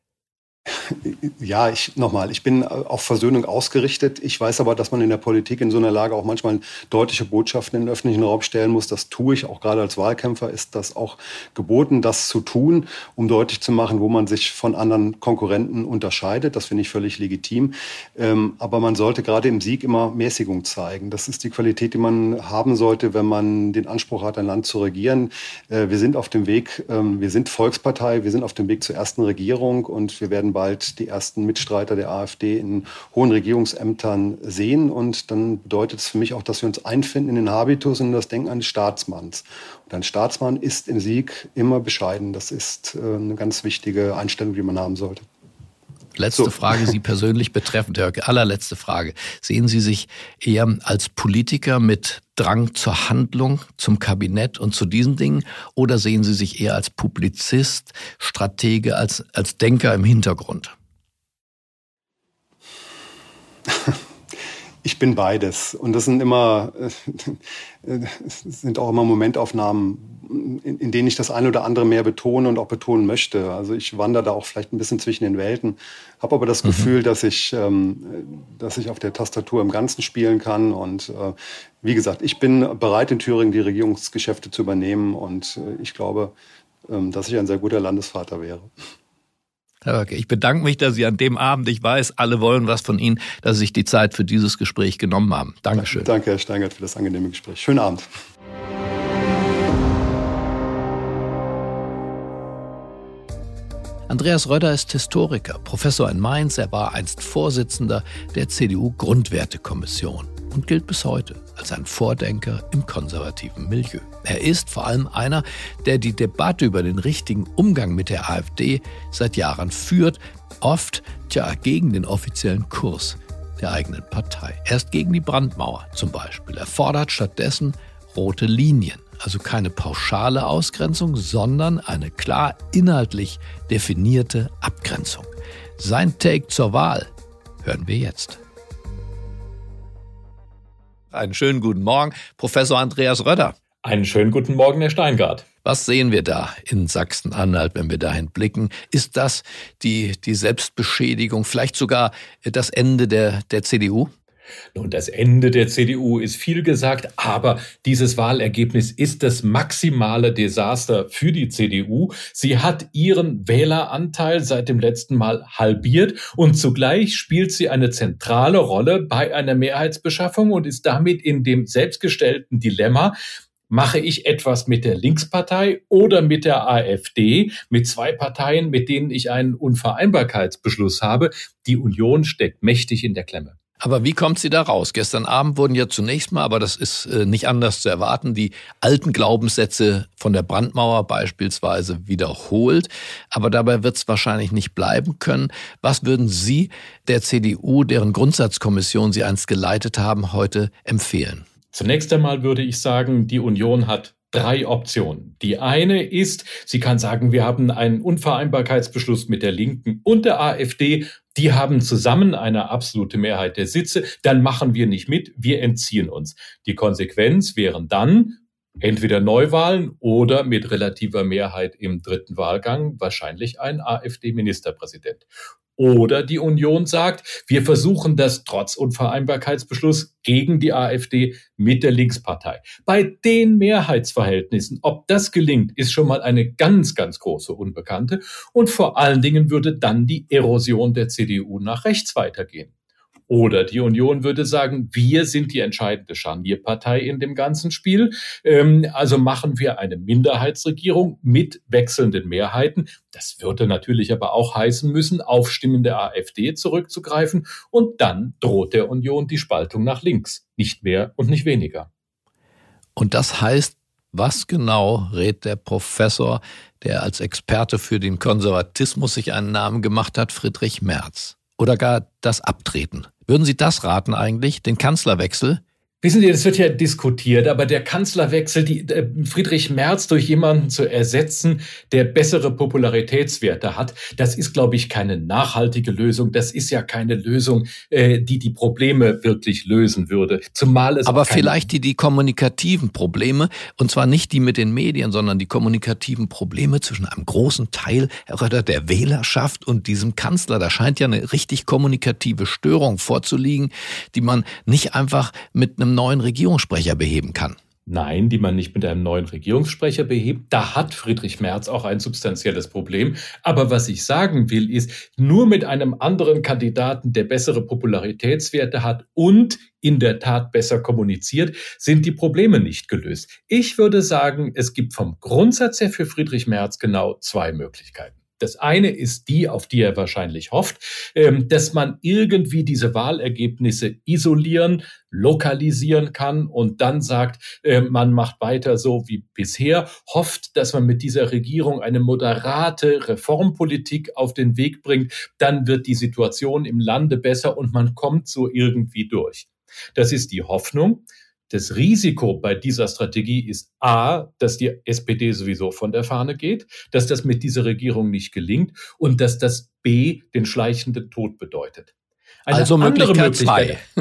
Speaker 10: Ja, ich bin auf Versöhnung ausgerichtet. Ich weiß aber, dass man in der Politik in so einer Lage auch manchmal deutliche Botschaften in den öffentlichen Raum stellen muss. Das tue ich, auch gerade als Wahlkämpfer ist das auch geboten, das zu tun, um deutlich zu machen, wo man sich von anderen Konkurrenten unterscheidet. Das finde ich völlig legitim. Aber man sollte gerade im Sieg immer Mäßigung zeigen. Das ist die Qualität, die man haben sollte, wenn man den Anspruch hat, ein Land zu regieren. Wir sind auf dem Weg, wir sind Volkspartei, wir sind auf dem Weg zur ersten Regierung und wir werden bald die ersten Mitstreiter der AfD in hohen Regierungsämtern sehen. Und dann bedeutet es für mich auch, dass wir uns einfinden in den Habitus und das Denken eines Staatsmanns. Und ein Staatsmann ist im Sieg immer bescheiden. Das ist eine ganz wichtige Einstellung, die man haben sollte.
Speaker 2: Letzte Frage, Sie persönlich betreffend, Herr Höcke, allerletzte Frage. Sehen Sie sich eher als Politiker mit Drang zur Handlung, zum Kabinett und zu diesen Dingen, oder sehen Sie sich eher als Publizist, Stratege, als Denker im Hintergrund?
Speaker 10: Ich bin beides. Und das sind auch immer Momentaufnahmen, in denen ich das eine oder andere mehr betone und auch betonen möchte. Also ich wandere da auch vielleicht ein bisschen zwischen den Welten, habe aber das Gefühl, dass ich auf der Tastatur im Ganzen spielen kann. Und wie gesagt, ich bin bereit, in Thüringen die Regierungsgeschäfte zu übernehmen. Und ich glaube, dass ich ein sehr guter Landesvater wäre.
Speaker 2: Herr Höcke, ich bedanke mich, dass Sie an dem Abend, ich weiß, alle wollen was von Ihnen, dass Sie sich die Zeit für dieses Gespräch genommen haben. Dankeschön.
Speaker 10: Danke, Herr Steingart, für das angenehme Gespräch. Schönen Abend.
Speaker 2: Andreas Rödder ist Historiker, Professor in Mainz. Er war einst Vorsitzender der CDU-Grundwertekommission und gilt bis heute als ein Vordenker im konservativen Milieu. Er ist vor allem einer, der die Debatte über den richtigen Umgang mit der AfD seit Jahren führt, oft gegen den offiziellen Kurs der eigenen Partei. Er ist gegen die Brandmauer zum Beispiel. Er fordert stattdessen rote Linien, also keine pauschale Ausgrenzung, sondern eine klar inhaltlich definierte Abgrenzung. Sein Take zur Wahl hören wir jetzt. Einen schönen guten Morgen, Professor Andreas Rödder.
Speaker 11: Einen schönen guten Morgen, Herr Steingart.
Speaker 2: Was sehen wir da in Sachsen-Anhalt, wenn wir dahin blicken? Ist das die Selbstbeschädigung, vielleicht sogar das Ende der CDU?
Speaker 11: Nun, das Ende der CDU ist viel gesagt, aber dieses Wahlergebnis ist das maximale Desaster für die CDU. Sie hat ihren Wähleranteil seit dem letzten Mal halbiert und zugleich spielt sie eine zentrale Rolle bei einer Mehrheitsbeschaffung und ist damit in dem selbstgestellten Dilemma: Mache ich etwas mit der Linkspartei oder mit der AfD, mit zwei Parteien, mit denen ich einen Unvereinbarkeitsbeschluss habe? Die Union steckt mächtig in der Klemme.
Speaker 2: Aber wie kommt sie da raus? Gestern Abend wurden ja zunächst mal, aber das ist nicht anders zu erwarten, die alten Glaubenssätze von der Brandmauer beispielsweise wiederholt. Aber dabei wird es wahrscheinlich nicht bleiben können. Was würden Sie der CDU, deren Grundsatzkommission Sie einst geleitet haben, heute empfehlen?
Speaker 11: Zunächst einmal würde ich sagen, die Union hat 3 Optionen. Die eine ist, sie kann sagen, wir haben einen Unvereinbarkeitsbeschluss mit der Linken und der AfD. Die haben zusammen eine absolute Mehrheit der Sitze. Dann machen wir nicht mit, wir entziehen uns. Die Konsequenz wären dann entweder Neuwahlen oder mit relativer Mehrheit im 3. Wahlgang wahrscheinlich ein AfD-Ministerpräsident. Oder die Union sagt, wir versuchen das trotz Unvereinbarkeitsbeschluss gegen die AfD mit der Linkspartei. Bei den Mehrheitsverhältnissen, ob das gelingt, ist schon mal eine ganz, ganz große Unbekannte. Und vor allen Dingen würde dann die Erosion der CDU nach rechts weitergehen. Oder die Union würde sagen, wir sind die entscheidende Scharnierpartei in dem ganzen Spiel. Also machen wir eine Minderheitsregierung mit wechselnden Mehrheiten. Das würde natürlich aber auch heißen müssen, auf Stimmen der AfD zurückzugreifen. Und dann droht der Union die Spaltung nach links. Nicht mehr und nicht weniger.
Speaker 2: Und das heißt, was genau rät der Professor, der als Experte für den Konservatismus sich einen Namen gemacht hat, Friedrich Merz? Oder gar das Abtreten? Würden Sie das raten eigentlich, den Kanzlerwechsel?
Speaker 11: Wissen Sie, das wird ja diskutiert, aber der Kanzlerwechsel, Friedrich Merz durch jemanden zu ersetzen, der bessere Popularitätswerte hat, das ist, glaube ich, keine nachhaltige Lösung. Das ist ja keine Lösung, die Probleme wirklich lösen würde. Zumal es
Speaker 2: aber vielleicht die kommunikativen Probleme, und zwar nicht die mit den Medien, sondern die kommunikativen Probleme zwischen einem großen Teil, Herr Rödder, der Wählerschaft und diesem Kanzler. Da scheint ja eine richtig kommunikative Störung vorzuliegen, die man nicht einfach mit einem neuen Regierungssprecher beheben kann.
Speaker 11: Nein, die man nicht mit einem neuen Regierungssprecher behebt. Da hat Friedrich Merz auch ein substanzielles Problem. Aber was ich sagen will, ist, nur mit einem anderen Kandidaten, der bessere Popularitätswerte hat und in der Tat besser kommuniziert, sind die Probleme nicht gelöst. Ich würde sagen, es gibt vom Grundsatz her für Friedrich Merz genau 2 Möglichkeiten. Das eine ist die, auf die er wahrscheinlich hofft, dass man irgendwie diese Wahlergebnisse isolieren, lokalisieren kann und dann sagt, man macht weiter so wie bisher, hofft, dass man mit dieser Regierung eine moderate Reformpolitik auf den Weg bringt, dann wird die Situation im Lande besser und man kommt so irgendwie durch. Das ist die Hoffnung. Das Risiko bei dieser Strategie ist A, dass die SPD sowieso von der Fahne geht, dass das mit dieser Regierung nicht gelingt und dass das B, den schleichenden Tod bedeutet.
Speaker 2: Also Möglichkeit 2.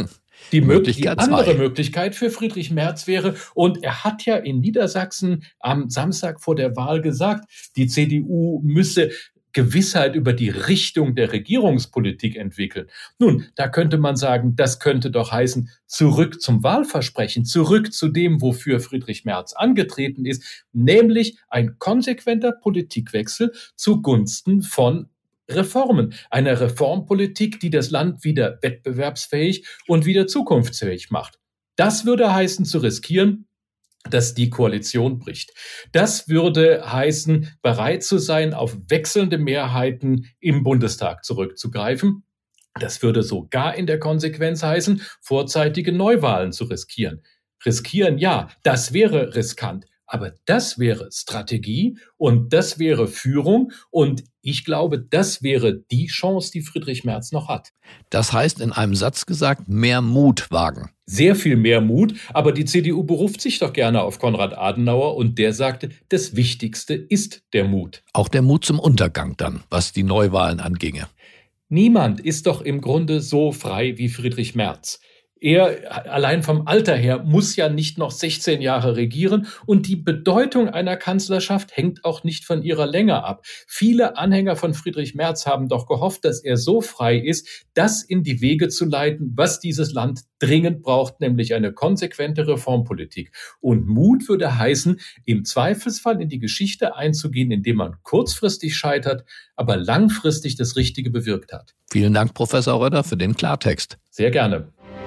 Speaker 11: Die
Speaker 2: Möglichkeit
Speaker 11: andere Möglichkeit für Friedrich Merz wäre, und er hat ja in Niedersachsen am Samstag vor der Wahl gesagt, die CDU müsse Gewissheit über die Richtung der Regierungspolitik entwickeln. Nun, da könnte man sagen, das könnte doch heißen, zurück zum Wahlversprechen, zurück zu dem, wofür Friedrich Merz angetreten ist, nämlich ein konsequenter Politikwechsel zugunsten von Reformen. Eine Reformpolitik, die das Land wieder wettbewerbsfähig und wieder zukunftsfähig macht. Das würde heißen, zu riskieren, dass die Koalition bricht. Das würde heißen, bereit zu sein, auf wechselnde Mehrheiten im Bundestag zurückzugreifen. Das würde sogar in der Konsequenz heißen, vorzeitige Neuwahlen zu riskieren. Riskieren, ja, das wäre riskant. Aber das wäre Strategie und das wäre Führung. Und ich glaube, das wäre die Chance, die Friedrich Merz noch hat.
Speaker 2: Das heißt, in einem Satz gesagt, mehr Mut wagen.
Speaker 11: Sehr viel mehr Mut, aber die CDU beruft sich doch gerne auf Konrad Adenauer und der sagte, das Wichtigste ist der Mut.
Speaker 2: Auch der Mut zum Untergang dann, was die Neuwahlen anginge.
Speaker 11: Niemand ist doch im Grunde so frei wie Friedrich Merz. Er allein vom Alter her muss ja nicht noch 16 Jahre regieren und die Bedeutung einer Kanzlerschaft hängt auch nicht von ihrer Länge ab. Viele Anhänger von Friedrich Merz haben doch gehofft, dass er so frei ist, das in die Wege zu leiten, was dieses Land dringend braucht, nämlich eine konsequente Reformpolitik. Und Mut würde heißen, im Zweifelsfall in die Geschichte einzugehen, indem man kurzfristig scheitert, aber langfristig das Richtige bewirkt hat.
Speaker 2: Vielen Dank, Professor Röder, für den Klartext.
Speaker 11: Sehr gerne.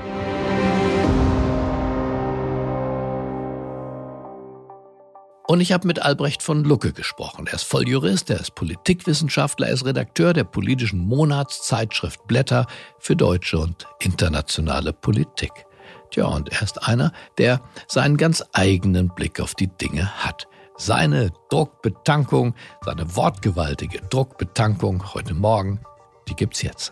Speaker 2: Und ich habe mit Albrecht von Lucke gesprochen. Er ist Volljurist, er ist Politikwissenschaftler, er ist Redakteur der politischen Monatszeitschrift Blätter für deutsche und internationale Politik. Tja, und er ist einer, der seinen ganz eigenen Blick auf die Dinge hat. Seine Druckbetankung, seine wortgewaltige Druckbetankung heute Morgen, die gibt's jetzt.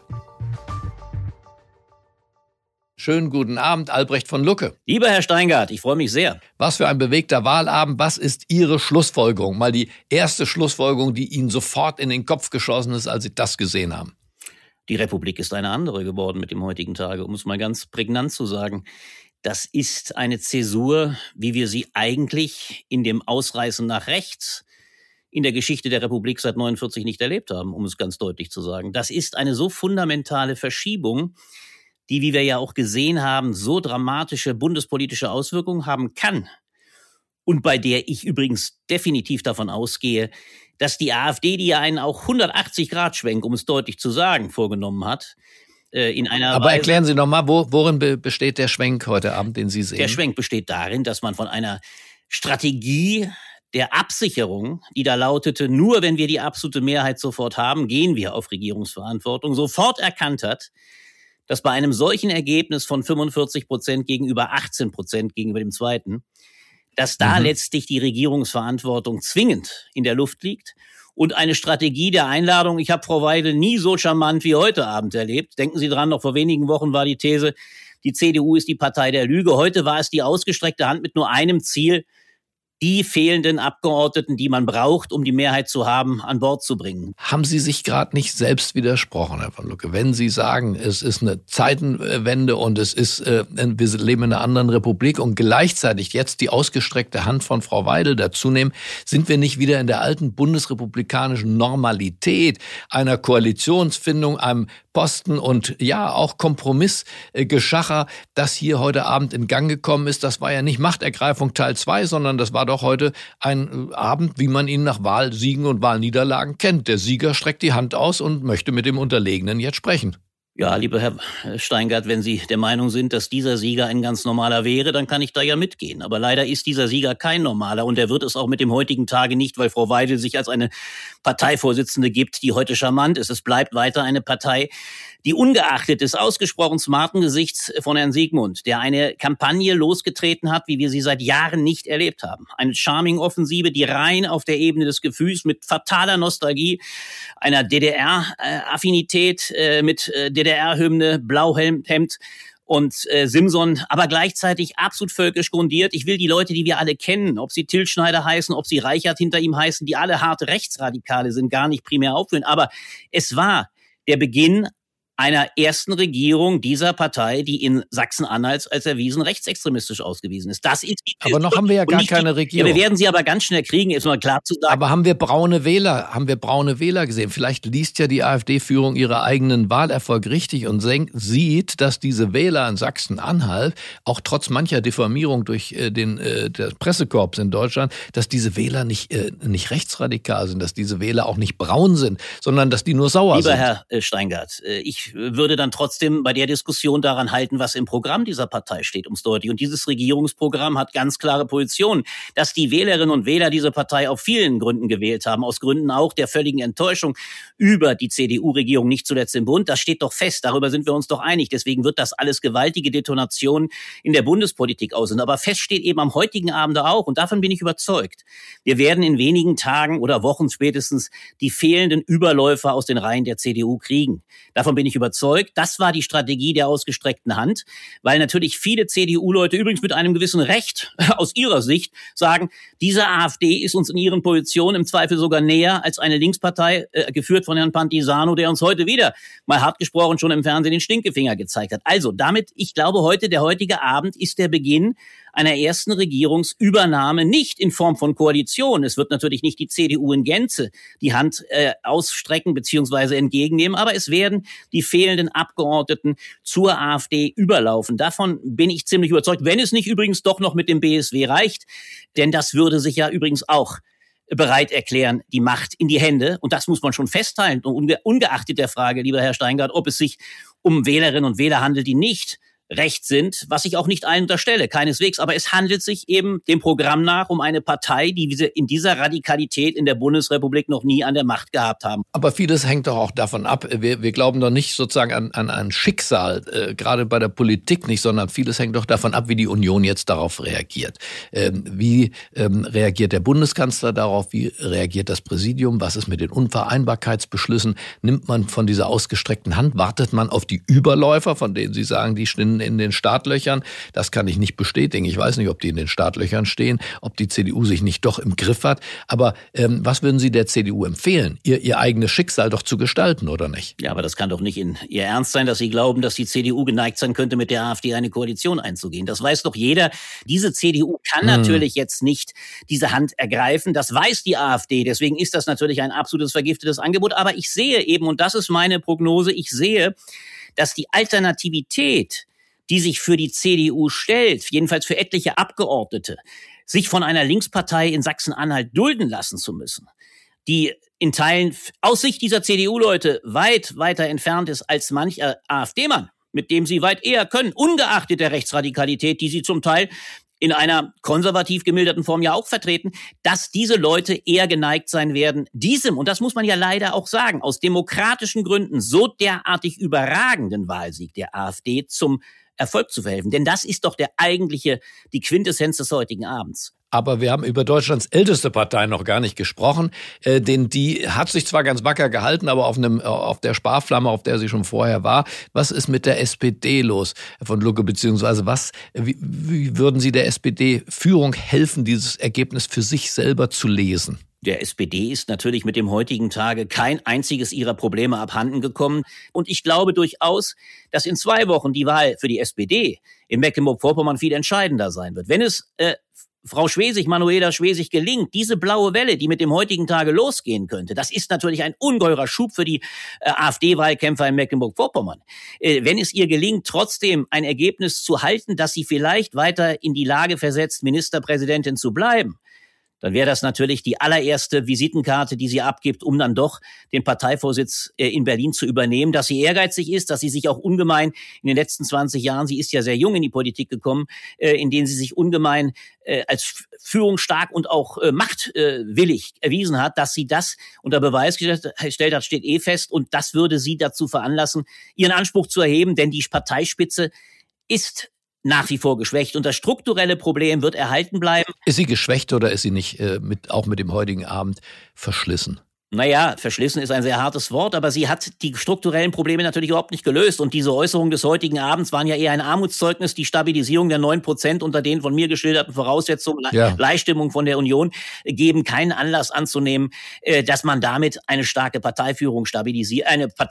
Speaker 2: Schönen guten Abend, Albrecht von Lucke.
Speaker 12: Lieber Herr Steingart, ich freue mich sehr.
Speaker 2: Was für ein bewegter Wahlabend. Was ist Ihre Schlussfolgerung? Mal die erste Schlussfolgerung, die Ihnen sofort in den Kopf geschossen ist, als Sie das gesehen haben.
Speaker 12: Die Republik ist eine andere geworden mit dem heutigen Tage, um es mal ganz prägnant zu sagen. Das ist eine Zäsur, wie wir sie eigentlich in dem Ausreißen nach rechts in der Geschichte der Republik seit 1949 nicht erlebt haben, um es ganz deutlich zu sagen. Das ist eine so fundamentale Verschiebung, die, wie wir ja auch gesehen haben, so dramatische bundespolitische Auswirkungen haben kann. Und bei der ich übrigens definitiv davon ausgehe, dass die AfD, die ja einen auch 180-Grad-Schwenk, um es deutlich zu sagen, vorgenommen hat, in einer
Speaker 2: Aber Weise, erklären Sie noch mal, worin besteht der Schwenk heute Abend, den Sie sehen?
Speaker 12: Der Schwenk besteht darin, dass man von einer Strategie der Absicherung, die da lautete, nur wenn wir die absolute Mehrheit sofort haben, gehen wir auf Regierungsverantwortung, sofort erkannt hat, dass bei einem solchen Ergebnis von 45% gegenüber 18% gegenüber dem zweiten, dass da letztlich die Regierungsverantwortung zwingend in der Luft liegt und eine Strategie der Einladung, ich habe Frau Weidel nie so charmant wie heute Abend erlebt. Denken Sie dran, noch vor wenigen Wochen war die These, die CDU ist die Partei der Lüge. Heute war es die ausgestreckte Hand mit nur einem Ziel, die fehlenden Abgeordneten, die man braucht, um die Mehrheit zu haben, an Bord zu bringen.
Speaker 2: Haben Sie sich gerade nicht selbst widersprochen, Herr von Lucke? Wenn Sie sagen, es ist eine Zeitenwende und es ist, wir leben in einer anderen Republik und gleichzeitig jetzt die ausgestreckte Hand von Frau Weidel dazu nehmen, sind wir nicht wieder in der alten bundesrepublikanischen Normalität einer Koalitionsfindung, einem Posten und ja auch Kompromissgeschacher, das hier heute Abend in Gang gekommen ist. Das war ja nicht Machtergreifung Teil 2, sondern das war doch heute ein Abend, wie man ihn nach Wahlsiegen und Wahlniederlagen kennt. Der Sieger streckt die Hand aus und möchte mit dem Unterlegenen jetzt sprechen.
Speaker 12: Ja, lieber Herr Steingart, wenn Sie der Meinung sind, dass dieser Sieger ein ganz normaler wäre, dann kann ich da ja mitgehen. Aber leider ist dieser Sieger kein normaler und er wird es auch mit dem heutigen Tage nicht, weil Frau Weidel sich als eine Parteivorsitzende gibt, die heute charmant ist. Es bleibt weiter eine Partei, die ungeachtet des ausgesprochen smarten Gesichts von Herrn Siegmund, der eine Kampagne losgetreten hat, wie wir sie seit Jahren nicht erlebt haben. Eine Charming-Offensive, die rein auf der Ebene des Gefühls mit fataler Nostalgie, einer DDR-Affinität, mit DDR-Hymne, Blauhemd und Simson, aber gleichzeitig absolut völkisch grundiert. Ich will die Leute, die wir alle kennen, ob sie Till Schneider heißen, ob sie Reichert hinter ihm heißen, die alle harte Rechtsradikale sind, gar nicht primär aufführen. Aber es war der Beginn einer ersten Regierung dieser Partei, die in Sachsen-Anhalt als erwiesen rechtsextremistisch ausgewiesen ist. Das ist
Speaker 2: aber noch haben wir ja gar keine Regierung.
Speaker 12: Ja, wir werden sie aber ganz schnell kriegen, ist mal klar zu sagen.
Speaker 2: Aber haben wir braune Wähler gesehen? Vielleicht liest ja die AfD-Führung ihre eigenen Wahlerfolg richtig und sieht, dass diese Wähler in Sachsen-Anhalt, auch trotz mancher Diffamierung durch der Pressekorps in Deutschland, dass diese Wähler nicht rechtsradikal sind, dass diese Wähler auch nicht braun sind, sondern dass die nur sauer sind.
Speaker 12: Lieber Herr Steingart, ich würde dann trotzdem bei der Diskussion daran halten, was im Programm dieser Partei steht, ums deutlich. Und dieses Regierungsprogramm hat ganz klare Positionen, dass die Wählerinnen und Wähler diese Partei auf vielen Gründen gewählt haben, aus Gründen auch der völligen Enttäuschung über die CDU-Regierung, nicht zuletzt im Bund. Das steht doch fest, darüber sind wir uns doch einig. Deswegen wird das alles gewaltige Detonationen in der Bundespolitik aussehen. Aber fest steht eben am heutigen Abend auch, und davon bin ich überzeugt, wir werden in wenigen Tagen oder Wochen spätestens die fehlenden Überläufer aus den Reihen der CDU kriegen. Davon bin ich überzeugt. Das war die Strategie der ausgestreckten Hand, weil natürlich viele CDU-Leute übrigens mit einem gewissen Recht aus ihrer Sicht sagen, diese AfD ist uns in ihren Positionen im Zweifel sogar näher als eine Linkspartei, geführt von Herrn Pantisano, der uns heute wieder, mal hart gesprochen, schon im Fernsehen den Stinkefinger gezeigt hat. Also damit, ich glaube der heutige Abend ist der Beginn einer ersten Regierungsübernahme, nicht in Form von Koalition. Es wird natürlich nicht die CDU in Gänze die Hand ausstrecken bzw. entgegennehmen, aber es werden die fehlenden Abgeordneten zur AfD überlaufen. Davon bin ich ziemlich überzeugt, wenn es nicht übrigens doch noch mit dem BSW reicht, denn das würde sich ja übrigens auch bereit erklären, die Macht in die Hände, und das muss man schon festhalten, und ungeachtet der Frage, lieber Herr Steingart, ob es sich um Wählerinnen und Wähler handelt, die nicht recht sind, was ich auch nicht allen unterstelle, keineswegs. Aber es handelt sich eben dem Programm nach um eine Partei, die wir in dieser Radikalität in der Bundesrepublik noch nie an der Macht gehabt haben.
Speaker 2: Aber vieles hängt doch auch davon ab. Wir glauben doch nicht sozusagen an ein Schicksal, gerade bei der Politik nicht, sondern vieles hängt doch davon ab, wie die Union jetzt darauf reagiert. Wie reagiert der Bundeskanzler darauf? Wie reagiert das Präsidium? Was ist mit den Unvereinbarkeitsbeschlüssen? Nimmt man von dieser ausgestreckten Hand? Wartet man auf die Überläufer, von denen Sie sagen, die stehen in den Startlöchern? Das kann ich nicht bestätigen. Ich weiß nicht, ob die in den Startlöchern stehen, ob die CDU sich nicht doch im Griff hat. Aber was würden Sie der CDU empfehlen, ihr eigenes Schicksal doch zu gestalten, oder nicht?
Speaker 12: Ja, aber das kann doch nicht in Ihr Ernst sein, dass Sie glauben, dass die CDU geneigt sein könnte, mit der AfD eine Koalition einzugehen. Das weiß doch jeder. Diese CDU kann natürlich jetzt nicht diese Hand ergreifen. Das weiß die AfD. Deswegen ist das natürlich ein absolutes vergiftetes Angebot. Aber ich sehe eben, und das ist meine Prognose, ich sehe, dass die Alternativität, die sich für die CDU stellt, jedenfalls für etliche Abgeordnete, sich von einer Linkspartei in Sachsen-Anhalt dulden lassen zu müssen, die in Teilen aus Sicht dieser CDU-Leute weit weiter entfernt ist als mancher AfD-Mann, mit dem sie weit eher können, ungeachtet der Rechtsradikalität, die sie zum Teil in einer konservativ gemilderten Form ja auch vertreten, dass diese Leute eher geneigt sein werden, diesem, und das muss man ja leider auch sagen, aus demokratischen Gründen so derartig überragenden Wahlsieg der AfD zum Erfolg zu verhelfen. Denn das ist doch die Quintessenz des heutigen Abends.
Speaker 2: Aber wir haben über Deutschlands älteste Partei noch gar nicht gesprochen. Denn die hat sich zwar ganz wacker gehalten, aber auf der Sparflamme, auf der sie schon vorher war. Was ist mit der SPD los, Herr von Lucke? Beziehungsweise wie würden Sie der SPD-Führung helfen, dieses Ergebnis für sich selber zu lesen?
Speaker 12: Der SPD ist natürlich mit dem heutigen Tage kein einziges ihrer Probleme abhanden gekommen. Und ich glaube durchaus, dass in 2 Wochen die Wahl für die SPD in Mecklenburg-Vorpommern viel entscheidender sein wird. Wenn es Frau Schwesig, Manuela Schwesig gelingt, diese blaue Welle, die mit dem heutigen Tage losgehen könnte, das ist natürlich ein ungeheurer Schub für die AfD-Wahlkämpfer in Mecklenburg-Vorpommern. Wenn es ihr gelingt, trotzdem ein Ergebnis zu halten, dass sie vielleicht weiter in die Lage versetzt, Ministerpräsidentin zu bleiben, dann wäre das natürlich die allererste Visitenkarte, die sie abgibt, um dann doch den Parteivorsitz in Berlin zu übernehmen. Dass sie ehrgeizig ist, dass sie sich auch ungemein in den letzten 20 Jahren, sie ist ja sehr jung in die Politik gekommen, in denen sie sich ungemein als führungsstark und auch machtwillig erwiesen hat, dass sie das unter Beweis gestellt hat, steht fest. Und das würde sie dazu veranlassen, ihren Anspruch zu erheben, denn die Parteispitze ist nach wie vor geschwächt. Und das strukturelle Problem wird erhalten bleiben.
Speaker 2: Ist sie geschwächt oder ist sie nicht auch mit dem heutigen Abend verschlissen?
Speaker 12: Naja, verschlissen ist ein sehr hartes Wort, aber sie hat die strukturellen Probleme natürlich überhaupt nicht gelöst. Und diese Äußerungen des heutigen Abends waren ja eher ein Armutszeugnis, die Stabilisierung der 9% unter den von mir geschilderten Voraussetzungen, Leihstimmung von der Union, geben keinen Anlass anzunehmen, dass man damit eine starke Parteiführung stabilisiert,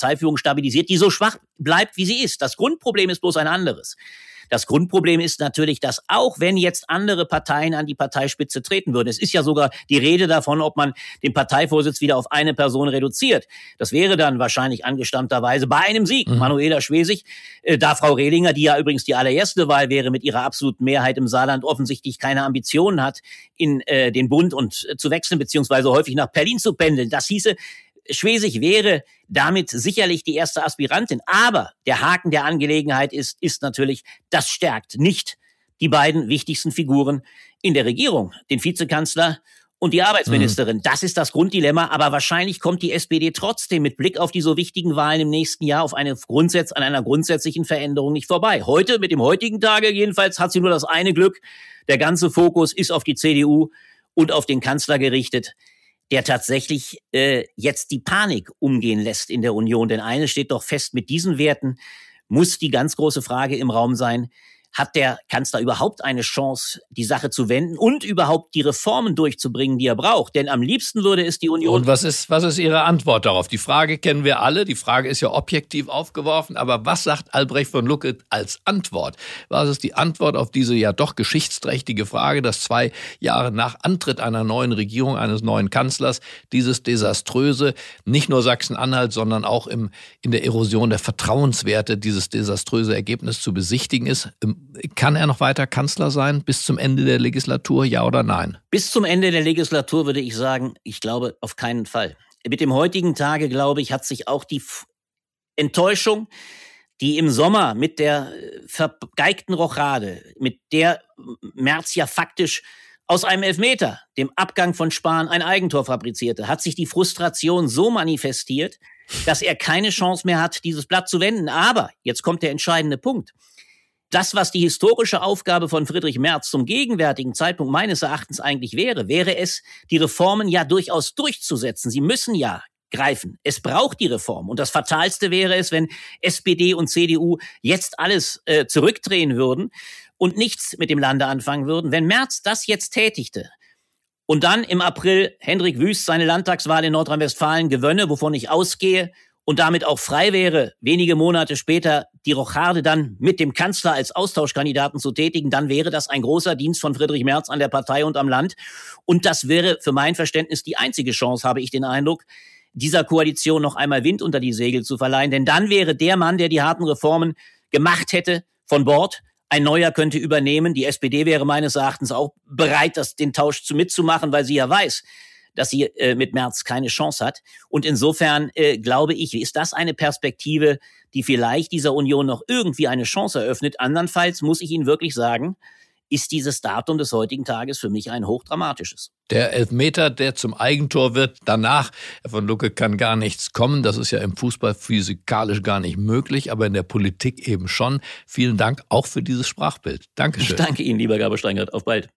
Speaker 12: die so schwach bleibt, wie sie ist. Das Grundproblem ist bloß ein anderes. Das Grundproblem ist natürlich, dass auch wenn jetzt andere Parteien an die Parteispitze treten würden, es ist ja sogar die Rede davon, ob man den Parteivorsitz wieder auf eine Person reduziert. Das wäre dann wahrscheinlich angestammterweise bei einem Sieg, Manuela Schwesig, da Frau Rehlinger, die ja übrigens die allererste Wahl wäre, mit ihrer absoluten Mehrheit im Saarland offensichtlich keine Ambitionen hat, in den Bund und zu wechseln, beziehungsweise häufig nach Berlin zu pendeln. Das hieße, Schwesig wäre damit sicherlich die erste Aspirantin. Aber der Haken der Angelegenheit ist natürlich, das stärkt nicht die beiden wichtigsten Figuren in der Regierung, den Vizekanzler und die Arbeitsministerin. Das ist das Grunddilemma. Aber wahrscheinlich kommt die SPD trotzdem mit Blick auf die so wichtigen Wahlen im nächsten Jahr an einer grundsätzlichen Veränderung nicht vorbei. Heute, mit dem heutigen Tage jedenfalls, hat sie nur das eine Glück. Der ganze Fokus ist auf die CDU und auf den Kanzler gerichtet, der tatsächlich jetzt die Panik umgehen lässt in der Union. Denn eines steht doch fest, mit diesen Werten muss die ganz große Frage im Raum sein, hat der Kanzler überhaupt eine Chance, die Sache zu wenden und überhaupt die Reformen durchzubringen, die er braucht? Denn am liebsten würde es die Union...
Speaker 2: Und was ist Ihre Antwort darauf? Die Frage kennen wir alle, die Frage ist ja objektiv aufgeworfen, aber was sagt Albrecht von Lucke als Antwort? Was ist die Antwort auf diese ja doch geschichtsträchtige Frage, dass 2 Jahre nach Antritt einer neuen Regierung, eines neuen Kanzlers, dieses desaströse, nicht nur Sachsen-Anhalt, sondern auch in der Erosion der Vertrauenswerte, dieses desaströse Ergebnis zu besichtigen ist? Kann er noch weiter Kanzler sein bis zum Ende der Legislatur, ja oder nein?
Speaker 12: Bis zum Ende der Legislatur würde ich sagen, ich glaube auf keinen Fall. Mit dem heutigen Tage, glaube ich, hat sich auch die Enttäuschung, die im Sommer mit der vergeigten Rochade, mit der Merz ja faktisch aus einem Elfmeter, dem Abgang von Spahn, ein Eigentor fabrizierte, hat sich die Frustration so manifestiert, dass er keine Chance mehr hat, dieses Blatt zu wenden. Aber, jetzt kommt der entscheidende Punkt, das, was die historische Aufgabe von Friedrich Merz zum gegenwärtigen Zeitpunkt meines Erachtens eigentlich wäre es, die Reformen ja durchaus durchzusetzen. Sie müssen ja greifen. Es braucht die Reform. Und das Fatalste wäre es, wenn SPD und CDU jetzt alles zurückdrehen würden und nichts mit dem Lande anfangen würden. Wenn Merz das jetzt tätigte und dann im April Hendrik Wüst seine Landtagswahl in Nordrhein-Westfalen gewönne, wovon ich ausgehe, und damit auch frei wäre, wenige Monate später die Rochade dann mit dem Kanzler als Austauschkandidaten zu tätigen, dann wäre das ein großer Dienst von Friedrich Merz an der Partei und am Land. Und das wäre für mein Verständnis die einzige Chance, habe ich den Eindruck, dieser Koalition noch einmal Wind unter die Segel zu verleihen. Denn dann wäre der Mann, der die harten Reformen gemacht hätte, von Bord. Ein neuer könnte übernehmen. Die SPD wäre meines Erachtens auch bereit, den Tausch mitzumachen, weil sie ja weiß, dass sie mit Merz keine Chance hat. Und insofern glaube ich, ist das eine Perspektive, die vielleicht dieser Union noch irgendwie eine Chance eröffnet. Andernfalls muss ich Ihnen wirklich sagen, ist dieses Datum des heutigen Tages für mich ein hochdramatisches.
Speaker 2: Der Elfmeter, der zum Eigentor wird, danach, Herr von Lucke, kann gar nichts kommen. Das ist ja im Fußball physikalisch gar nicht möglich, aber in der Politik eben schon. Vielen Dank auch für dieses Sprachbild. Dankeschön.
Speaker 12: Ich danke Ihnen, lieber Gabor Steingart. Auf bald.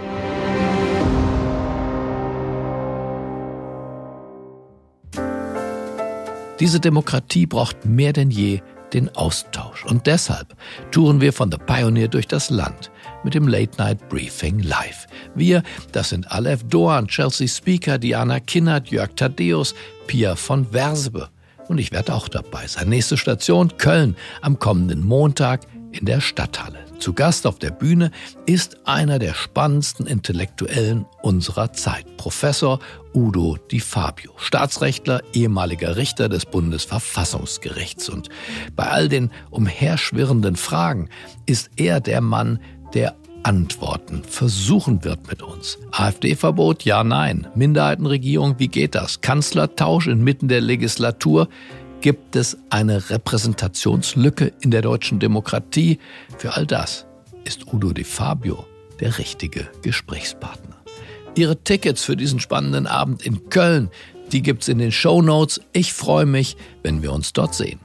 Speaker 2: Diese Demokratie braucht mehr denn je den Austausch. Und deshalb touren wir von The Pioneer durch das Land mit dem Late Night Briefing live. Wir, das sind Aleph Doan, Chelsea Speaker, Diana Kinnert, Jörg Thaddeus, Pia von Wersebe. Und ich werde auch dabei sein. Nächste Station Köln am kommenden Montag in der Stadthalle. Zu Gast auf der Bühne ist einer der spannendsten Intellektuellen unserer Zeit, Professor Udo Di Fabio, Staatsrechtler, ehemaliger Richter des Bundesverfassungsgerichts. Und bei all den umherschwirrenden Fragen ist er der Mann, der Antworten versuchen wird mit uns. AfD-Verbot? Ja, nein. Minderheitenregierung? Wie geht das? Kanzlertausch inmitten der Legislatur? Gibt es eine Repräsentationslücke in der deutschen Demokratie? Für all das ist Udo Di Fabio der richtige Gesprächspartner. Ihre Tickets für diesen spannenden Abend in Köln, die gibt's in den Shownotes. Ich freue mich, wenn wir uns dort sehen.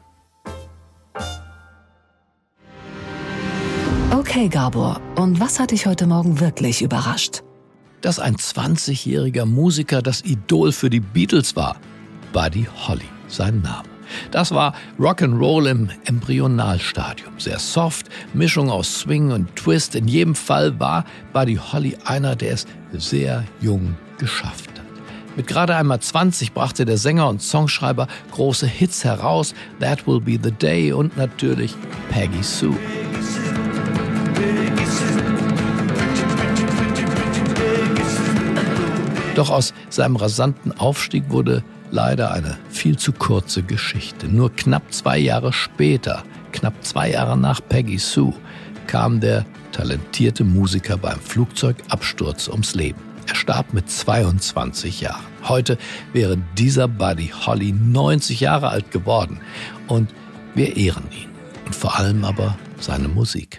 Speaker 1: Okay, Gabor, und was hat dich heute Morgen wirklich überrascht?
Speaker 2: dass ein 20-jähriger Musiker das Idol für die Beatles war. Buddy Holly, sein Name. Das war Rock'n'Roll im Embryonalstadium. Sehr soft, Mischung aus Swing und Twist. In jedem Fall war Buddy Holly einer, der es sehr jung geschafft hat. Mit gerade einmal 20 brachte der Sänger und Songschreiber große Hits heraus. That Will Be the Day und natürlich Peggy Sue. Doch aus seinem rasanten Aufstieg wurde leider eine viel zu kurze Geschichte. Nur knapp 2 Jahre später, knapp 2 Jahre nach Peggy Sue, kam der talentierte Musiker beim Flugzeugabsturz ums Leben. Er starb mit 22 Jahren. Heute wäre dieser Buddy Holly 90 Jahre alt geworden. Und wir ehren ihn. Und vor allem aber seine Musik.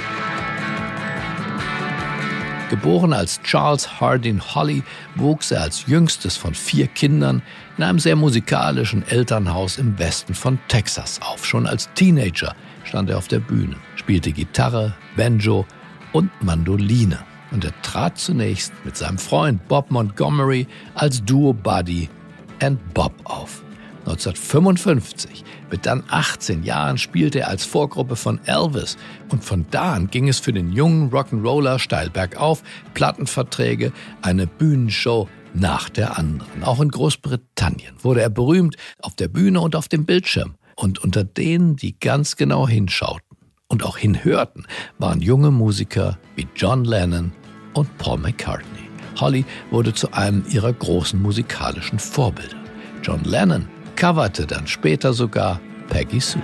Speaker 2: Geboren als Charles Hardin Holly, wuchs er als jüngstes von 4 Kindern in einem sehr musikalischen Elternhaus im Westen von Texas auf. Schon als Teenager stand er auf der Bühne, spielte Gitarre, Banjo und Mandoline. Und er trat zunächst mit seinem Freund Bob Montgomery als Duo Buddy and Bob auf. 1955, mit dann 18 Jahren, spielte er als Vorgruppe von Elvis. Und von da an ging es für den jungen Rock'n'Roller steil bergauf, Plattenverträge, eine Bühnenshow nach der anderen. Auch in Großbritannien wurde er berühmt, auf der Bühne und auf dem Bildschirm. Und unter denen, die ganz genau hinschauten und auch hinhörten, waren junge Musiker wie John Lennon und Paul McCartney. Holly wurde zu einem ihrer großen musikalischen Vorbilder. John Lennon coverte dann später sogar Peggy Sue.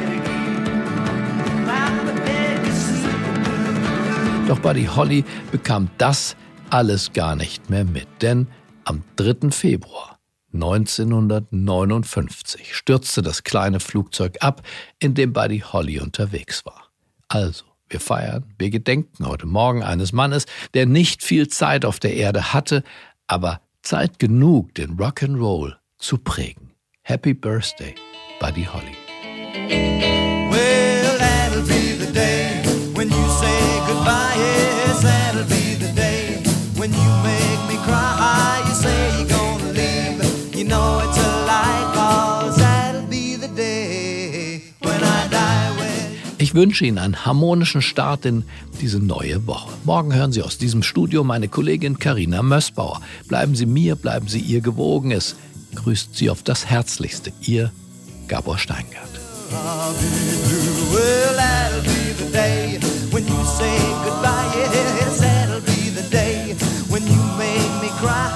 Speaker 2: Doch Buddy Holly bekam das alles gar nicht mehr mit, denn am 3. Februar 1959 stürzte das kleine Flugzeug ab, in dem Buddy Holly unterwegs war. Also, wir feiern, wir gedenken heute Morgen eines Mannes, der nicht viel Zeit auf der Erde hatte, aber Zeit genug, den Rock'n'Roll zu prägen. Happy Birthday, Buddy Holly.
Speaker 13: Well, that'll be the day when you say goodbye. Yes, that'll be the day when you make me cry. You say you're gonna leave, you know it's a lie, 'cause that'll be the day when I die.
Speaker 2: Ich wünsche Ihnen einen harmonischen Start in diese neue Woche. Morgen hören Sie aus diesem Studio meine Kollegin Carina Mössbauer. Bleiben Sie mir, bleiben Sie ihr gewogen. Es grüßt Sie auf das Herzlichste. Ihr Gabor Steingart.
Speaker 13: Well, that'll be the day when you say goodbye. Yes, that'll be the day when you make me cry.